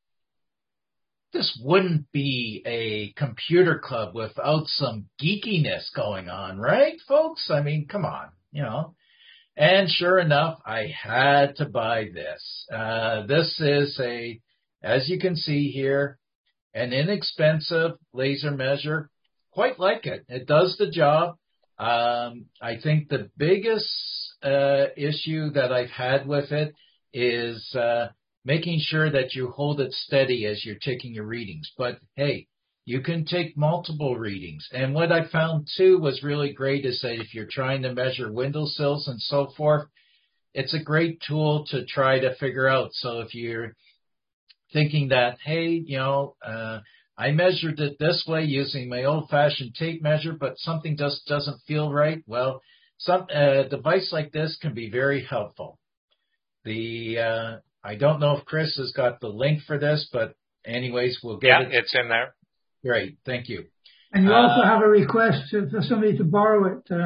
this wouldn't be a computer club without some geekiness going on, right, folks? I mean, come on, you know. And sure enough, I had to buy this. Uh, this is a, as you can see here, an inexpensive laser measure. Quite like it. It does the job. Um, I think the biggest uh, issue that I've had with it is uh, making sure that you hold it steady as you're taking your readings. But hey, you can take multiple readings. And what I found, too, was really great is that if you're trying to measure windowsills and so forth, it's a great tool to try to figure out. So if you're thinking that, hey, you know, uh, I measured it this way using my old-fashioned tape measure, but something just doesn't feel right, well, some a device like this can be very helpful. The uh, I don't know if Chris has got the link for this, but anyways, we'll get yeah, it. Yeah, it's in there. Great, thank you. And you uh, also have a request to, for somebody to borrow it.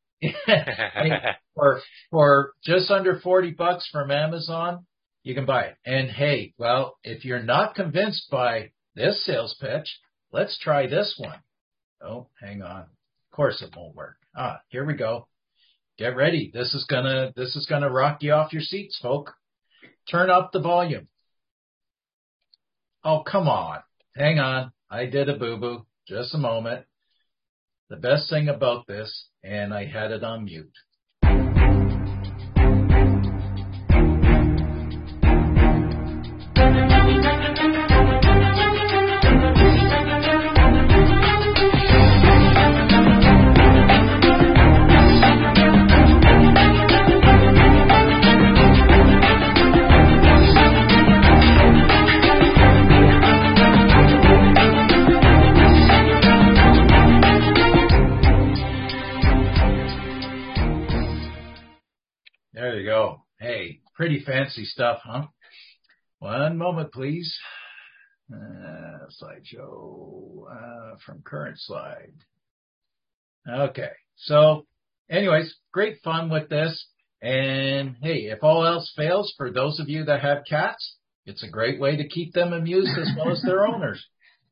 Uh. for for just under forty bucks from Amazon, you can buy it. And hey, well, if you're not convinced by this sales pitch, let's try this one. Oh, hang on. Of course it won't work. Ah, here we go. Get ready. This is gonna this is gonna rock you off your seats, folk. Turn up the volume. Oh, come on. Hang on. I did a boo-boo. Just a moment. The best thing about this, and I had it on mute. There you go. Hey, pretty fancy stuff, huh? One moment, please. Uh, slideshow uh, from current slide. Okay. So, anyways, great fun with this. And hey, if all else fails, for those of you that have cats, it's a great way to keep them amused as well as their owners.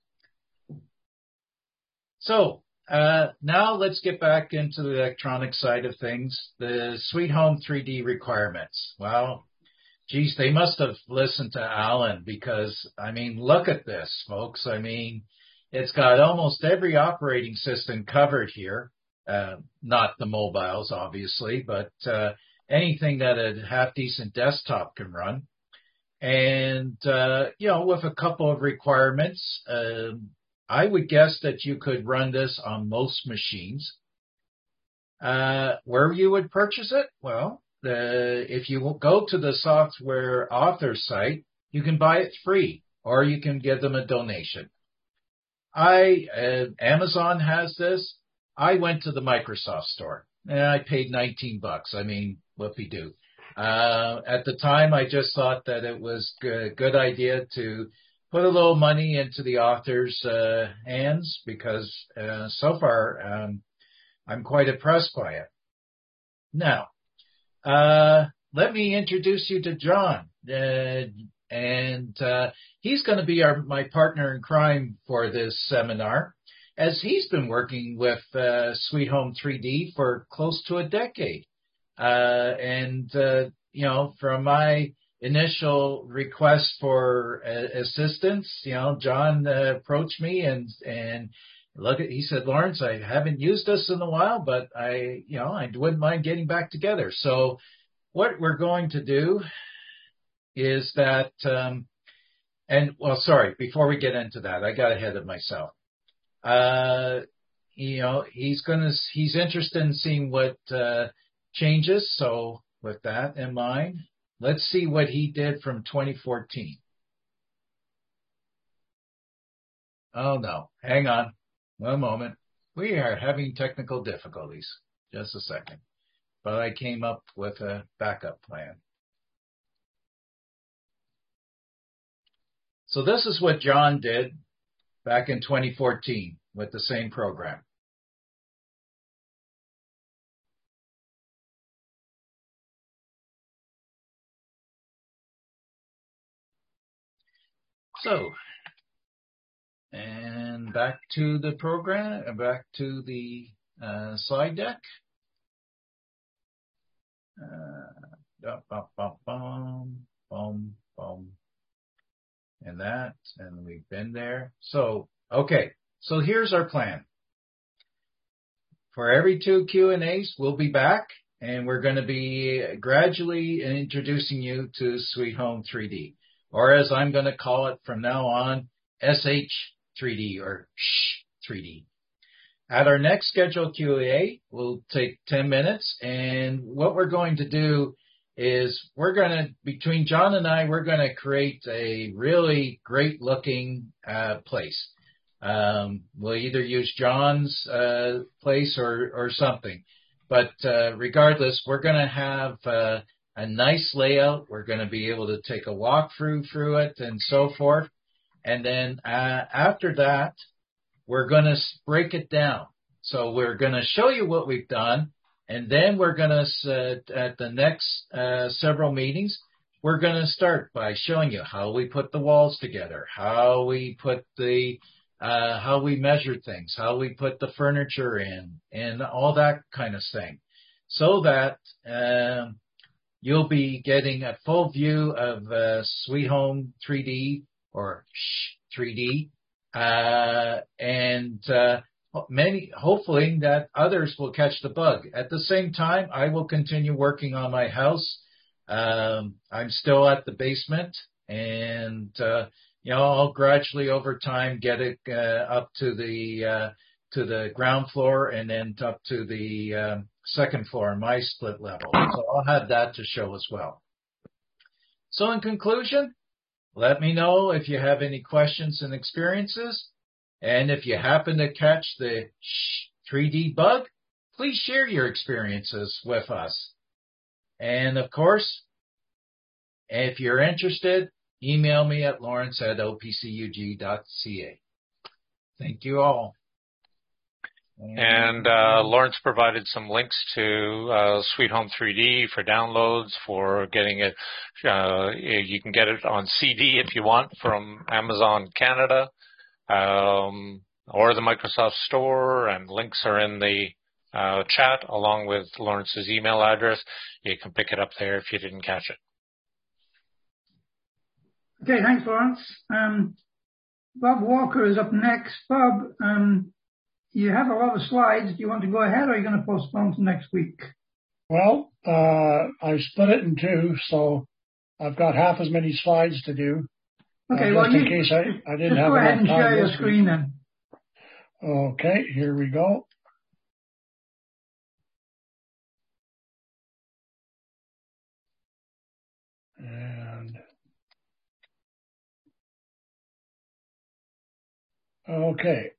So, uh, now let's get back into the electronic side of things. The Sweet Home three D requirements. Well, geez, they must have listened to Alan because, I mean, look at this, folks. I mean, it's got almost every operating system covered here. Uh, not the mobiles, obviously, but uh, anything that a half-decent desktop can run. And, uh, you know, with a couple of requirements, uh, I would guess that you could run this on most machines. Uh, where you would purchase it? Well, the, if you go to the software author site, you can buy it free, or you can give them a donation. I, uh, Amazon has this. I went to the Microsoft store and I paid nineteen bucks. I mean, whoopee-doo. Uh, at the time, I just thought that it was a good idea to put a little money into the author's uh, hands because uh, so far um, I'm quite impressed by it. Now, uh, let me introduce you to John. Uh, and uh, he's going to be our, my partner in crime for this seminar, as he's been working with uh, Sweet Home three D for close to a decade. Uh, and, uh, you know, from my initial request for uh, assistance, you know, John uh, approached me and, and look at, he said, Lawrence, I haven't used this in a while, but I, you know, I wouldn't mind getting back together. So what we're going to do is that, um, and well, sorry, before we get into that, I got ahead of myself. Uh, you know, he's going to, he's interested in seeing what, uh, changes. So with that in mind, let's see what he did from twenty fourteen. Oh no, hang on one moment. We are having technical difficulties. Just a second. But I came up with a backup plan. So this is what John did back in twenty fourteen with the same program. So, and back to the program, back to the uh, slide deck. Uh, bum, bum, bum, bum, bum, and that, and we've been there. So, okay, so here's our plan. For every two Q and A's, we'll be back, and we're going to be gradually introducing you to Sweet Home three D. Or as I'm going to call it from now on, S H three D or Sh three D. At our next scheduled Q and A, we'll take ten minutes, and what we're going to do is we're going to, between John and I, we're going to create a really great looking uh, place. Um, we'll either use John's uh, place or, or something. But uh, regardless, we're going to have uh, a nice layout. We're going to be able to take a walk through through it and so forth. And then uh, after that, we're going to break it down. So we're going to show you what we've done. And then we're going to, uh, at the next uh, several meetings, we're going to start by showing you how we put the walls together, how we put the, uh, how we measure things, how we put the furniture in, and all that kind of thing. So that um, you'll be getting a full view of uh, Sweet Home three D or Sh three D, uh, and uh, many, hopefully that others will catch the bug. At the same time, I will continue working on my house. Um, I'm still at the basement, and uh, you know, I'll gradually over time get it uh, up to the uh, to the ground floor and then up to the uh, second floor, my split level. So I'll have that to show as well. So in conclusion, let me know if you have any questions and experiences. And if you happen to catch the Sh three D bug, please share your experiences with us. And of course, if you're interested, email me at lawrence at o p c u g dot c a. Thank you all. And uh, Lawrence provided some links to uh, Sweet Home three D for downloads, for getting it. Uh, you can get it on C D if you want from Amazon Canada, um, or the Microsoft Store, and links are in the uh, chat along with Lawrence's email address. You can pick it up there if you didn't catch it. Okay, thanks, Lawrence. Um, Bob Walker is up next. Bob, um, you have a lot of slides. Do you want to go ahead, or are you going to postpone to next week? Well, uh, I split it in two, so I've got half as many slides to do. Okay, uh, well, just in you, case I, I didn't just have go ahead enough and time share your this screen week. then. Okay, here we go. And okay.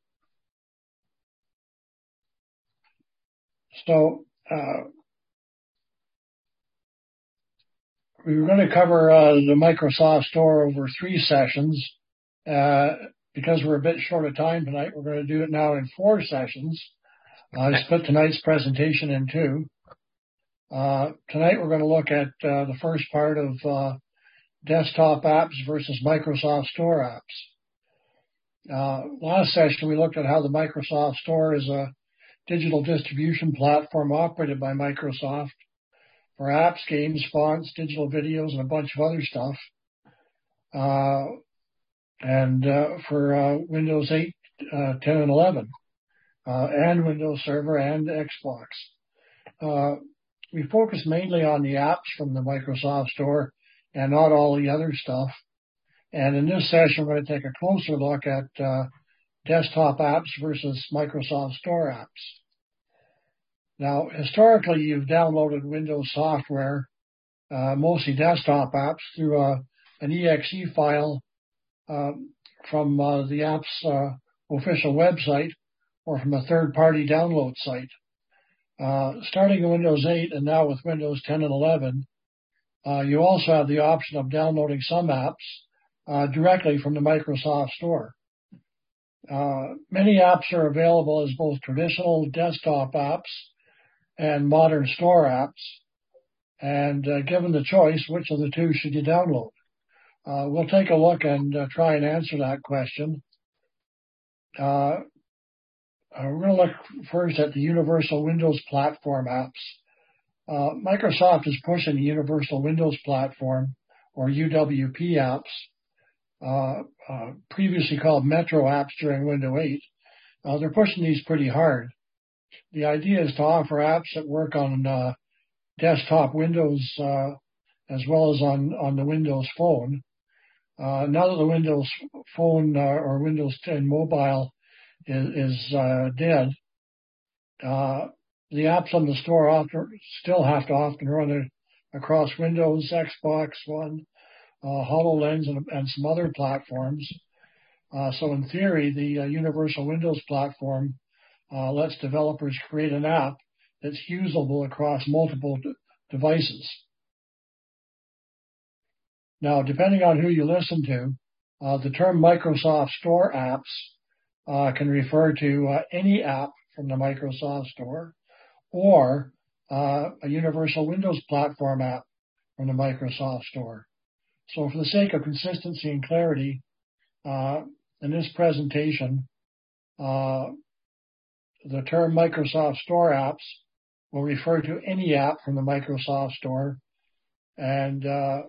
So, uh, we were going to cover uh, the Microsoft Store over three sessions. Uh, because we're a bit short of time tonight, we're going to do it now in four sessions. I split tonight's presentation in two. Uh, tonight we're going to look at uh, the first part of uh, desktop apps versus Microsoft Store apps. Uh, last session we looked at how the Microsoft Store is a digital distribution platform operated by Microsoft for apps, games, fonts, digital videos, and a bunch of other stuff. Uh, and uh, for uh, Windows eight, uh, ten, and eleven, uh, and Windows Server and Xbox. Uh, we focus mainly on the apps from the Microsoft Store and not all the other stuff. And in this session, we're going to take a closer look at uh, desktop apps versus Microsoft Store apps. Now, historically, you've downloaded Windows software, uh, mostly desktop apps, through uh, an E X E file uh, from uh, the app's uh, official website or from a third-party download site. Uh, starting in Windows eight and now with Windows ten and eleven, uh, you also have the option of downloading some apps uh, directly from the Microsoft Store. Uh, many apps are available as both traditional desktop apps and modern store apps. And uh, given the choice, which of the two should you download? Uh, we'll take a look and uh, try and answer that question. Uh, Uh, we're going to look first at the Universal Windows Platform apps. Uh, Microsoft is pushing the Universal Windows Platform, or U W P apps, uh, uh, previously called Metro apps during Windows eight. Uh, they're pushing these pretty hard. The idea is to offer apps that work on uh, desktop Windows uh, as well as on, on the Windows Phone. Uh, now that the Windows Phone uh, or Windows ten Mobile is, is uh, dead, uh, the apps on the store often, still have to often run across Windows, Xbox One, uh, HoloLens, and, and some other platforms. Uh, so in theory, the uh, Universal Windows Platform uh, lets developers create an app that's usable across multiple d- devices. Now, depending on who you listen to, uh, the term Microsoft Store apps uh, can refer to uh, any app from the Microsoft Store or uh, a Universal Windows Platform app from the Microsoft Store. So for the sake of consistency and clarity, uh, in this presentation, uh, the term Microsoft Store apps will refer to any app from the Microsoft Store, and uh,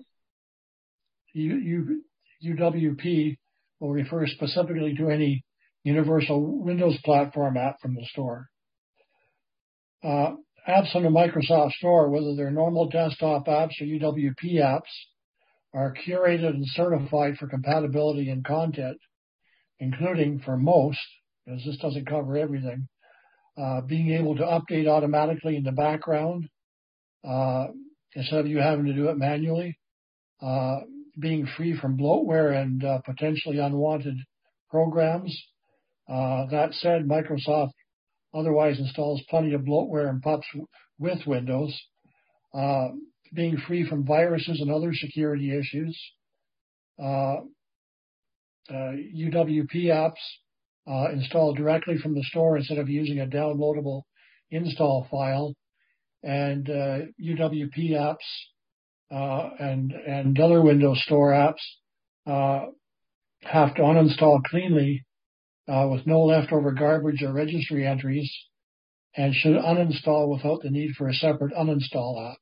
U, U, UWP will refer specifically to any Universal Windows Platform app from the store. Uh, apps on the Microsoft Store, whether they're normal desktop apps or U W P apps, are curated and certified for compatibility and content, including, for most, because this doesn't cover everything, uh, being able to update automatically in the background uh, instead of you having to do it manually, uh, being free from bloatware and uh, potentially unwanted programs. Uh, that said, Microsoft otherwise installs plenty of bloatware and pups with Windows. Uh, being free from viruses and other security issues. Uh, uh, U W P apps uh, installed directly from the store instead of using a downloadable install file, and uh, U W P apps uh, and and other Windows Store apps uh, have to uninstall cleanly uh, with no leftover garbage or registry entries, and should uninstall without the need for a separate uninstall app.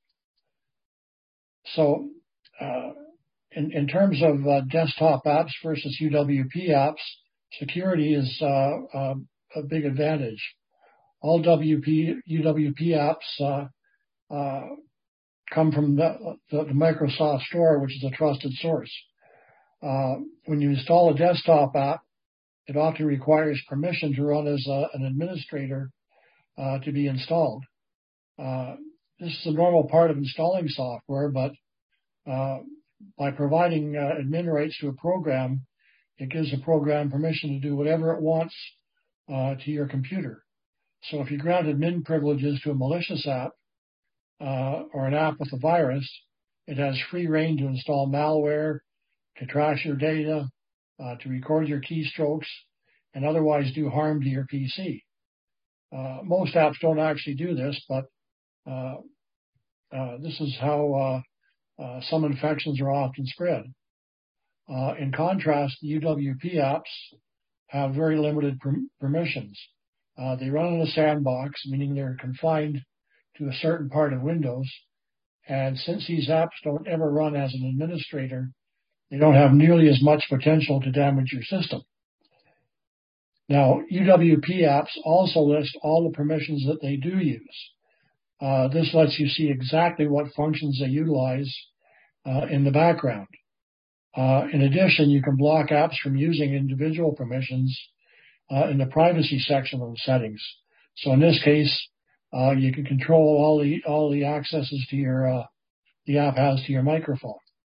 So, uh, in, in terms of uh, desktop apps versus U W P apps, security is uh, uh, a big advantage. All W P, U W P apps uh, uh, come from the, the, the Microsoft Store, which is a trusted source. Uh, when you install a desktop app, it often requires permission to run as a, an administrator uh, to be installed. Uh, this is a normal part of installing software, but uh, by providing uh, admin rights to a program, it gives the program permission to do whatever it wants uh, to your computer. So if you grant admin privileges to a malicious app uh, or an app with a virus, it has free rein to install malware, to trash your data, uh, to record your keystrokes, and otherwise do harm to your P C. Uh, most apps don't actually do this, but uh, uh, this is how uh, uh, some infections are often spread. Uh, in contrast, the U W P apps have very limited per- permissions. Uh, they run in a sandbox, meaning they're confined to a certain part of Windows. And since these apps don't ever run as an administrator, they don't have nearly as much potential to damage your system. Now, U W P apps also list all the permissions that they do use. Uh, this lets you see exactly what functions they utilize uh, in the background. Uh, in addition, you can block apps from using individual permissions uh, in the privacy section of the settings. So in this case, uh, you can control all the all the accesses to your uh, the app has to your microphone.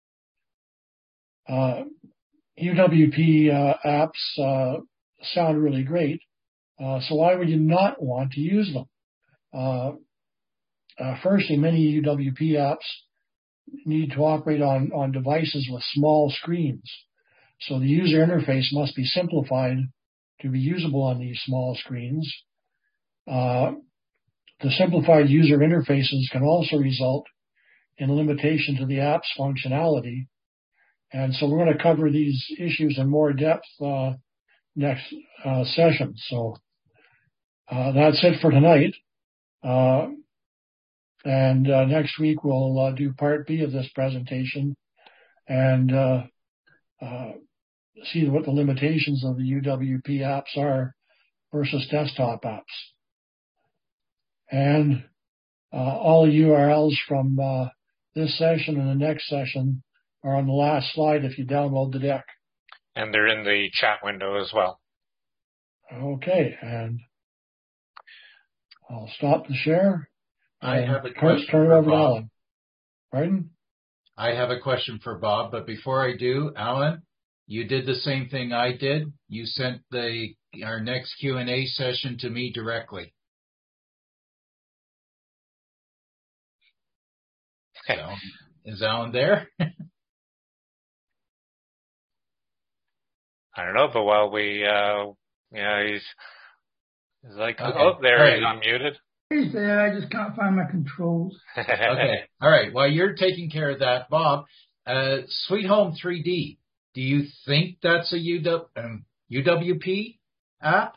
Uh, U W P uh, apps uh, sound really great, uh, so why would you not want to use them? Uh, uh, firstly, many U W P apps need to operate on, on devices with small screens, so the user interface must be simplified to be usable on these small screens. Uh, the simplified user interfaces can also result in a limitation to the app's functionality. And so we're going to cover these issues in more depth uh, next uh, session. So uh, that's it for tonight. Uh, and uh, next week we'll uh, do part B of this presentation and uh, uh, see what the limitations of the U W P apps are versus desktop apps. And uh, all the U R Ls from uh, this session and the next session are on the last slide if you download the deck. And they're in the chat window as well. Okay, and I'll stop the share. I have a turn, question turn it for over to Bob. Alan. Pardon? I have a question for Bob, but before I do, Alan, you did the same thing I did. You sent the our next Q and A session to me directly. Okay. So, is Alan there? I don't know, but while we, uh, yeah, he's, he's like, Okay. oh, there, All he's right. unmuted. He's there. I just can't find my controls. Okay. All right. While you're taking care of that, Bob, uh, Sweet Home three D, do you think that's a U W, um, U W P app?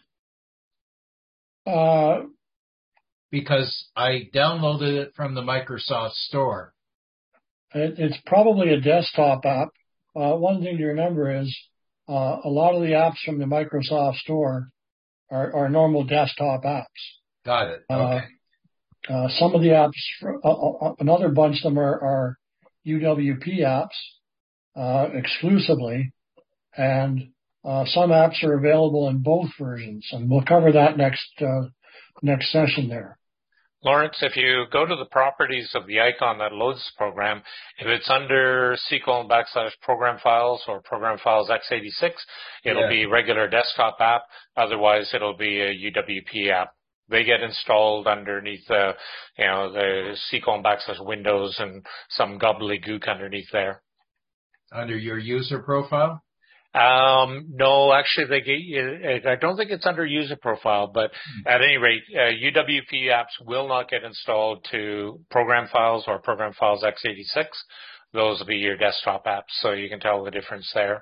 Uh, Because I downloaded it from the Microsoft Store. it, it's probably a desktop app. Uh, one thing to remember is uh, a lot of the apps from the Microsoft Store are, are normal desktop apps. Got it. Okay. Uh, uh, some of the apps, uh, uh, another bunch of them are, are U W P apps uh, exclusively, and uh, some apps are available in both versions, and we'll cover that next uh, next session there. Lawrence, if you go to the properties of the icon that loads the program, if it's under C colon backslash program files or program files x eighty-six, it'll Yeah. be regular desktop app. Otherwise, it'll be a U W P app. they get installed underneath the, you know, the Seacombs Access Windows and some gobbledygook underneath there. Under your user profile? Um, no, actually, they get, I don't think it's under user profile, but at any rate, uh, U W P apps will not get installed to program files or program files x eighty-six. Those will be your desktop apps, so you can tell the difference there.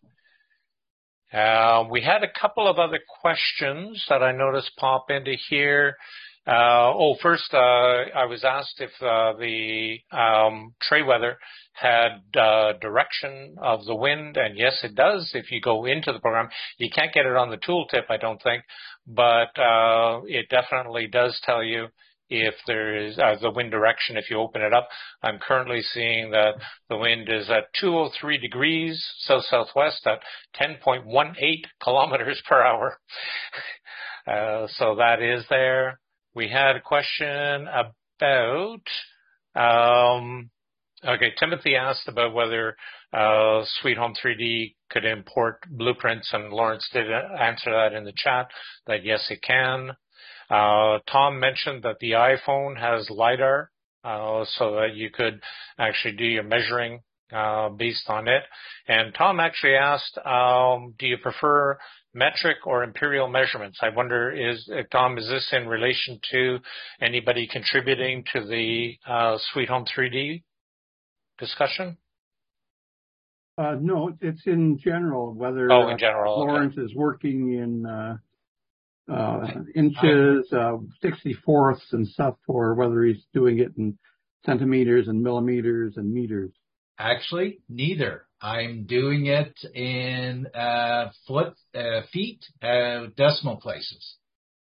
Uh, we had a couple of other questions that I noticed pop into here. Uh, oh, first, uh, I was asked if uh, the um, tray weather had uh, direction of the wind, and yes, it does. If you go into the program, you can't get it on the tooltip, I don't think, but uh, it definitely does tell you if there is uh, the wind direction if you open it up. I'm currently seeing that the wind is at two oh three degrees south-southwest at ten point one eight kilometers per hour. uh, so that is there. We had a question about, um, okay, Timothy asked about whether uh, Sweet Home three D could import blueprints, and Lawrence did answer that in the chat, that yes, it can. Uh, Tom mentioned that the iPhone has LiDAR, uh, so that you could actually do your measuring uh, based on it. And Tom actually asked, um, do you prefer metric or imperial measurements? I wonder, is uh, Tom, is this in relation to anybody contributing to the uh, Sweet Home three D discussion? Uh, no, it's in general, whether oh, in general, uh, Lawrence okay. is working in uh, uh, inches, uh, sixty-fourths and stuff, or whether he's doing it in centimeters and millimeters and meters. Actually, neither. I'm doing it in uh, foot, uh, feet, uh, decimal places.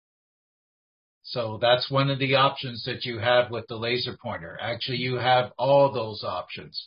So that's one of the options that you have with the laser pointer. Actually, you have all those options.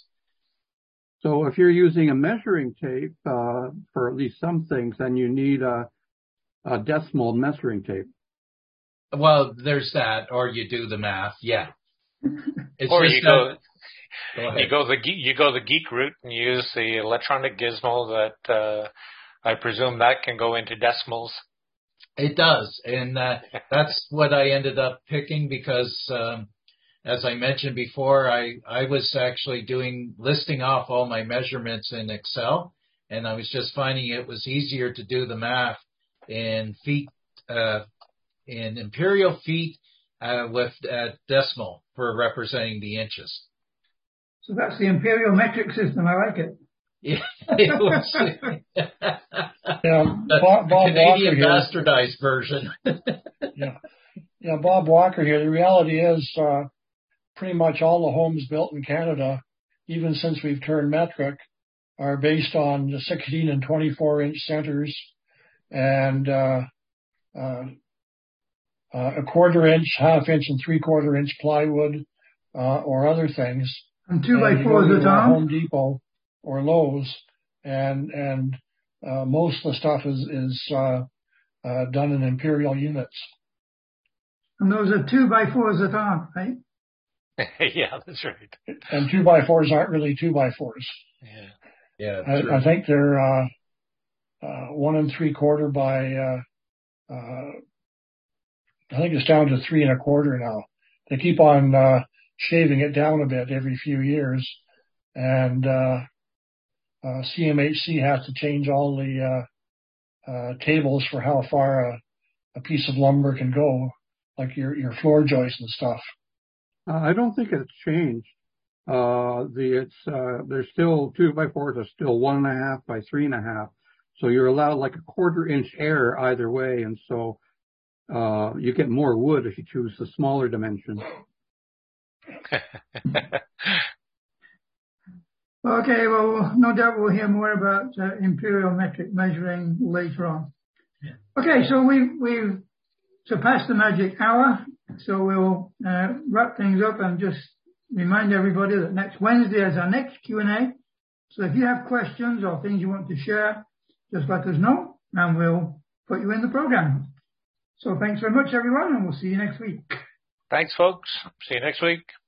So if you're using a measuring tape uh, for at least some things, then you need a, a decimal measuring tape. Well, there's that, or you do the math. Yeah. It's or just you go. Go You go the you go the geek route and use the electronic gizmo that uh, I presume that can go into decimals. It does, and uh, that's what I ended up picking because, um, as I mentioned before, I I was actually doing listing off all my measurements in Excel, and I was just finding it was easier to do the math in feet, uh, in imperial feet uh, with uh, decimal for representing the inches. So that's the imperial metric system. I like it. Yeah, it was, yeah, Bob, Bob Canadian Walker bastardized version. yeah, yeah, Bob Walker here. The reality is, uh, pretty much all the homes built in Canada, even since we've turned metric, are based on the sixteen and twenty-four inch centers, and uh, uh, uh, a quarter inch, half inch, and three quarter inch plywood, uh, or other things. And two by and fours at Tom? Home Depot or Lowe's, and and uh, most of the stuff is is uh, uh, done in imperial units. And those are two by fours at Tom, right? Yeah, that's right. And two by fours aren't really two by fours. Yeah, yeah. I, I think they're uh, uh, one and three quarter by. Uh, uh, I think it's down to three and a quarter now. They keep on uh, shaving it down a bit every few years, and uh, uh, C M H C has to change all the uh, uh, tables for how far a, a piece of lumber can go, like your your floor joists and stuff. Uh, I don't think it's changed. Uh, the it's uh, there's still two by fours are still one and a half by three and a half, so you're allowed like a quarter inch error either way, and so uh, you get more wood if you choose the smaller dimension. Okay, well, no doubt we'll hear more about uh, imperial metric measuring later on. Okay, so we've, we've surpassed the magic hour, so we'll uh, wrap things up and just remind everybody that next Wednesday is our next Q and A. So if you have questions or things you want to share, just let us know and we'll put you in the program. So thanks very much, everyone, and we'll see you next week. Thanks, folks. See you next week.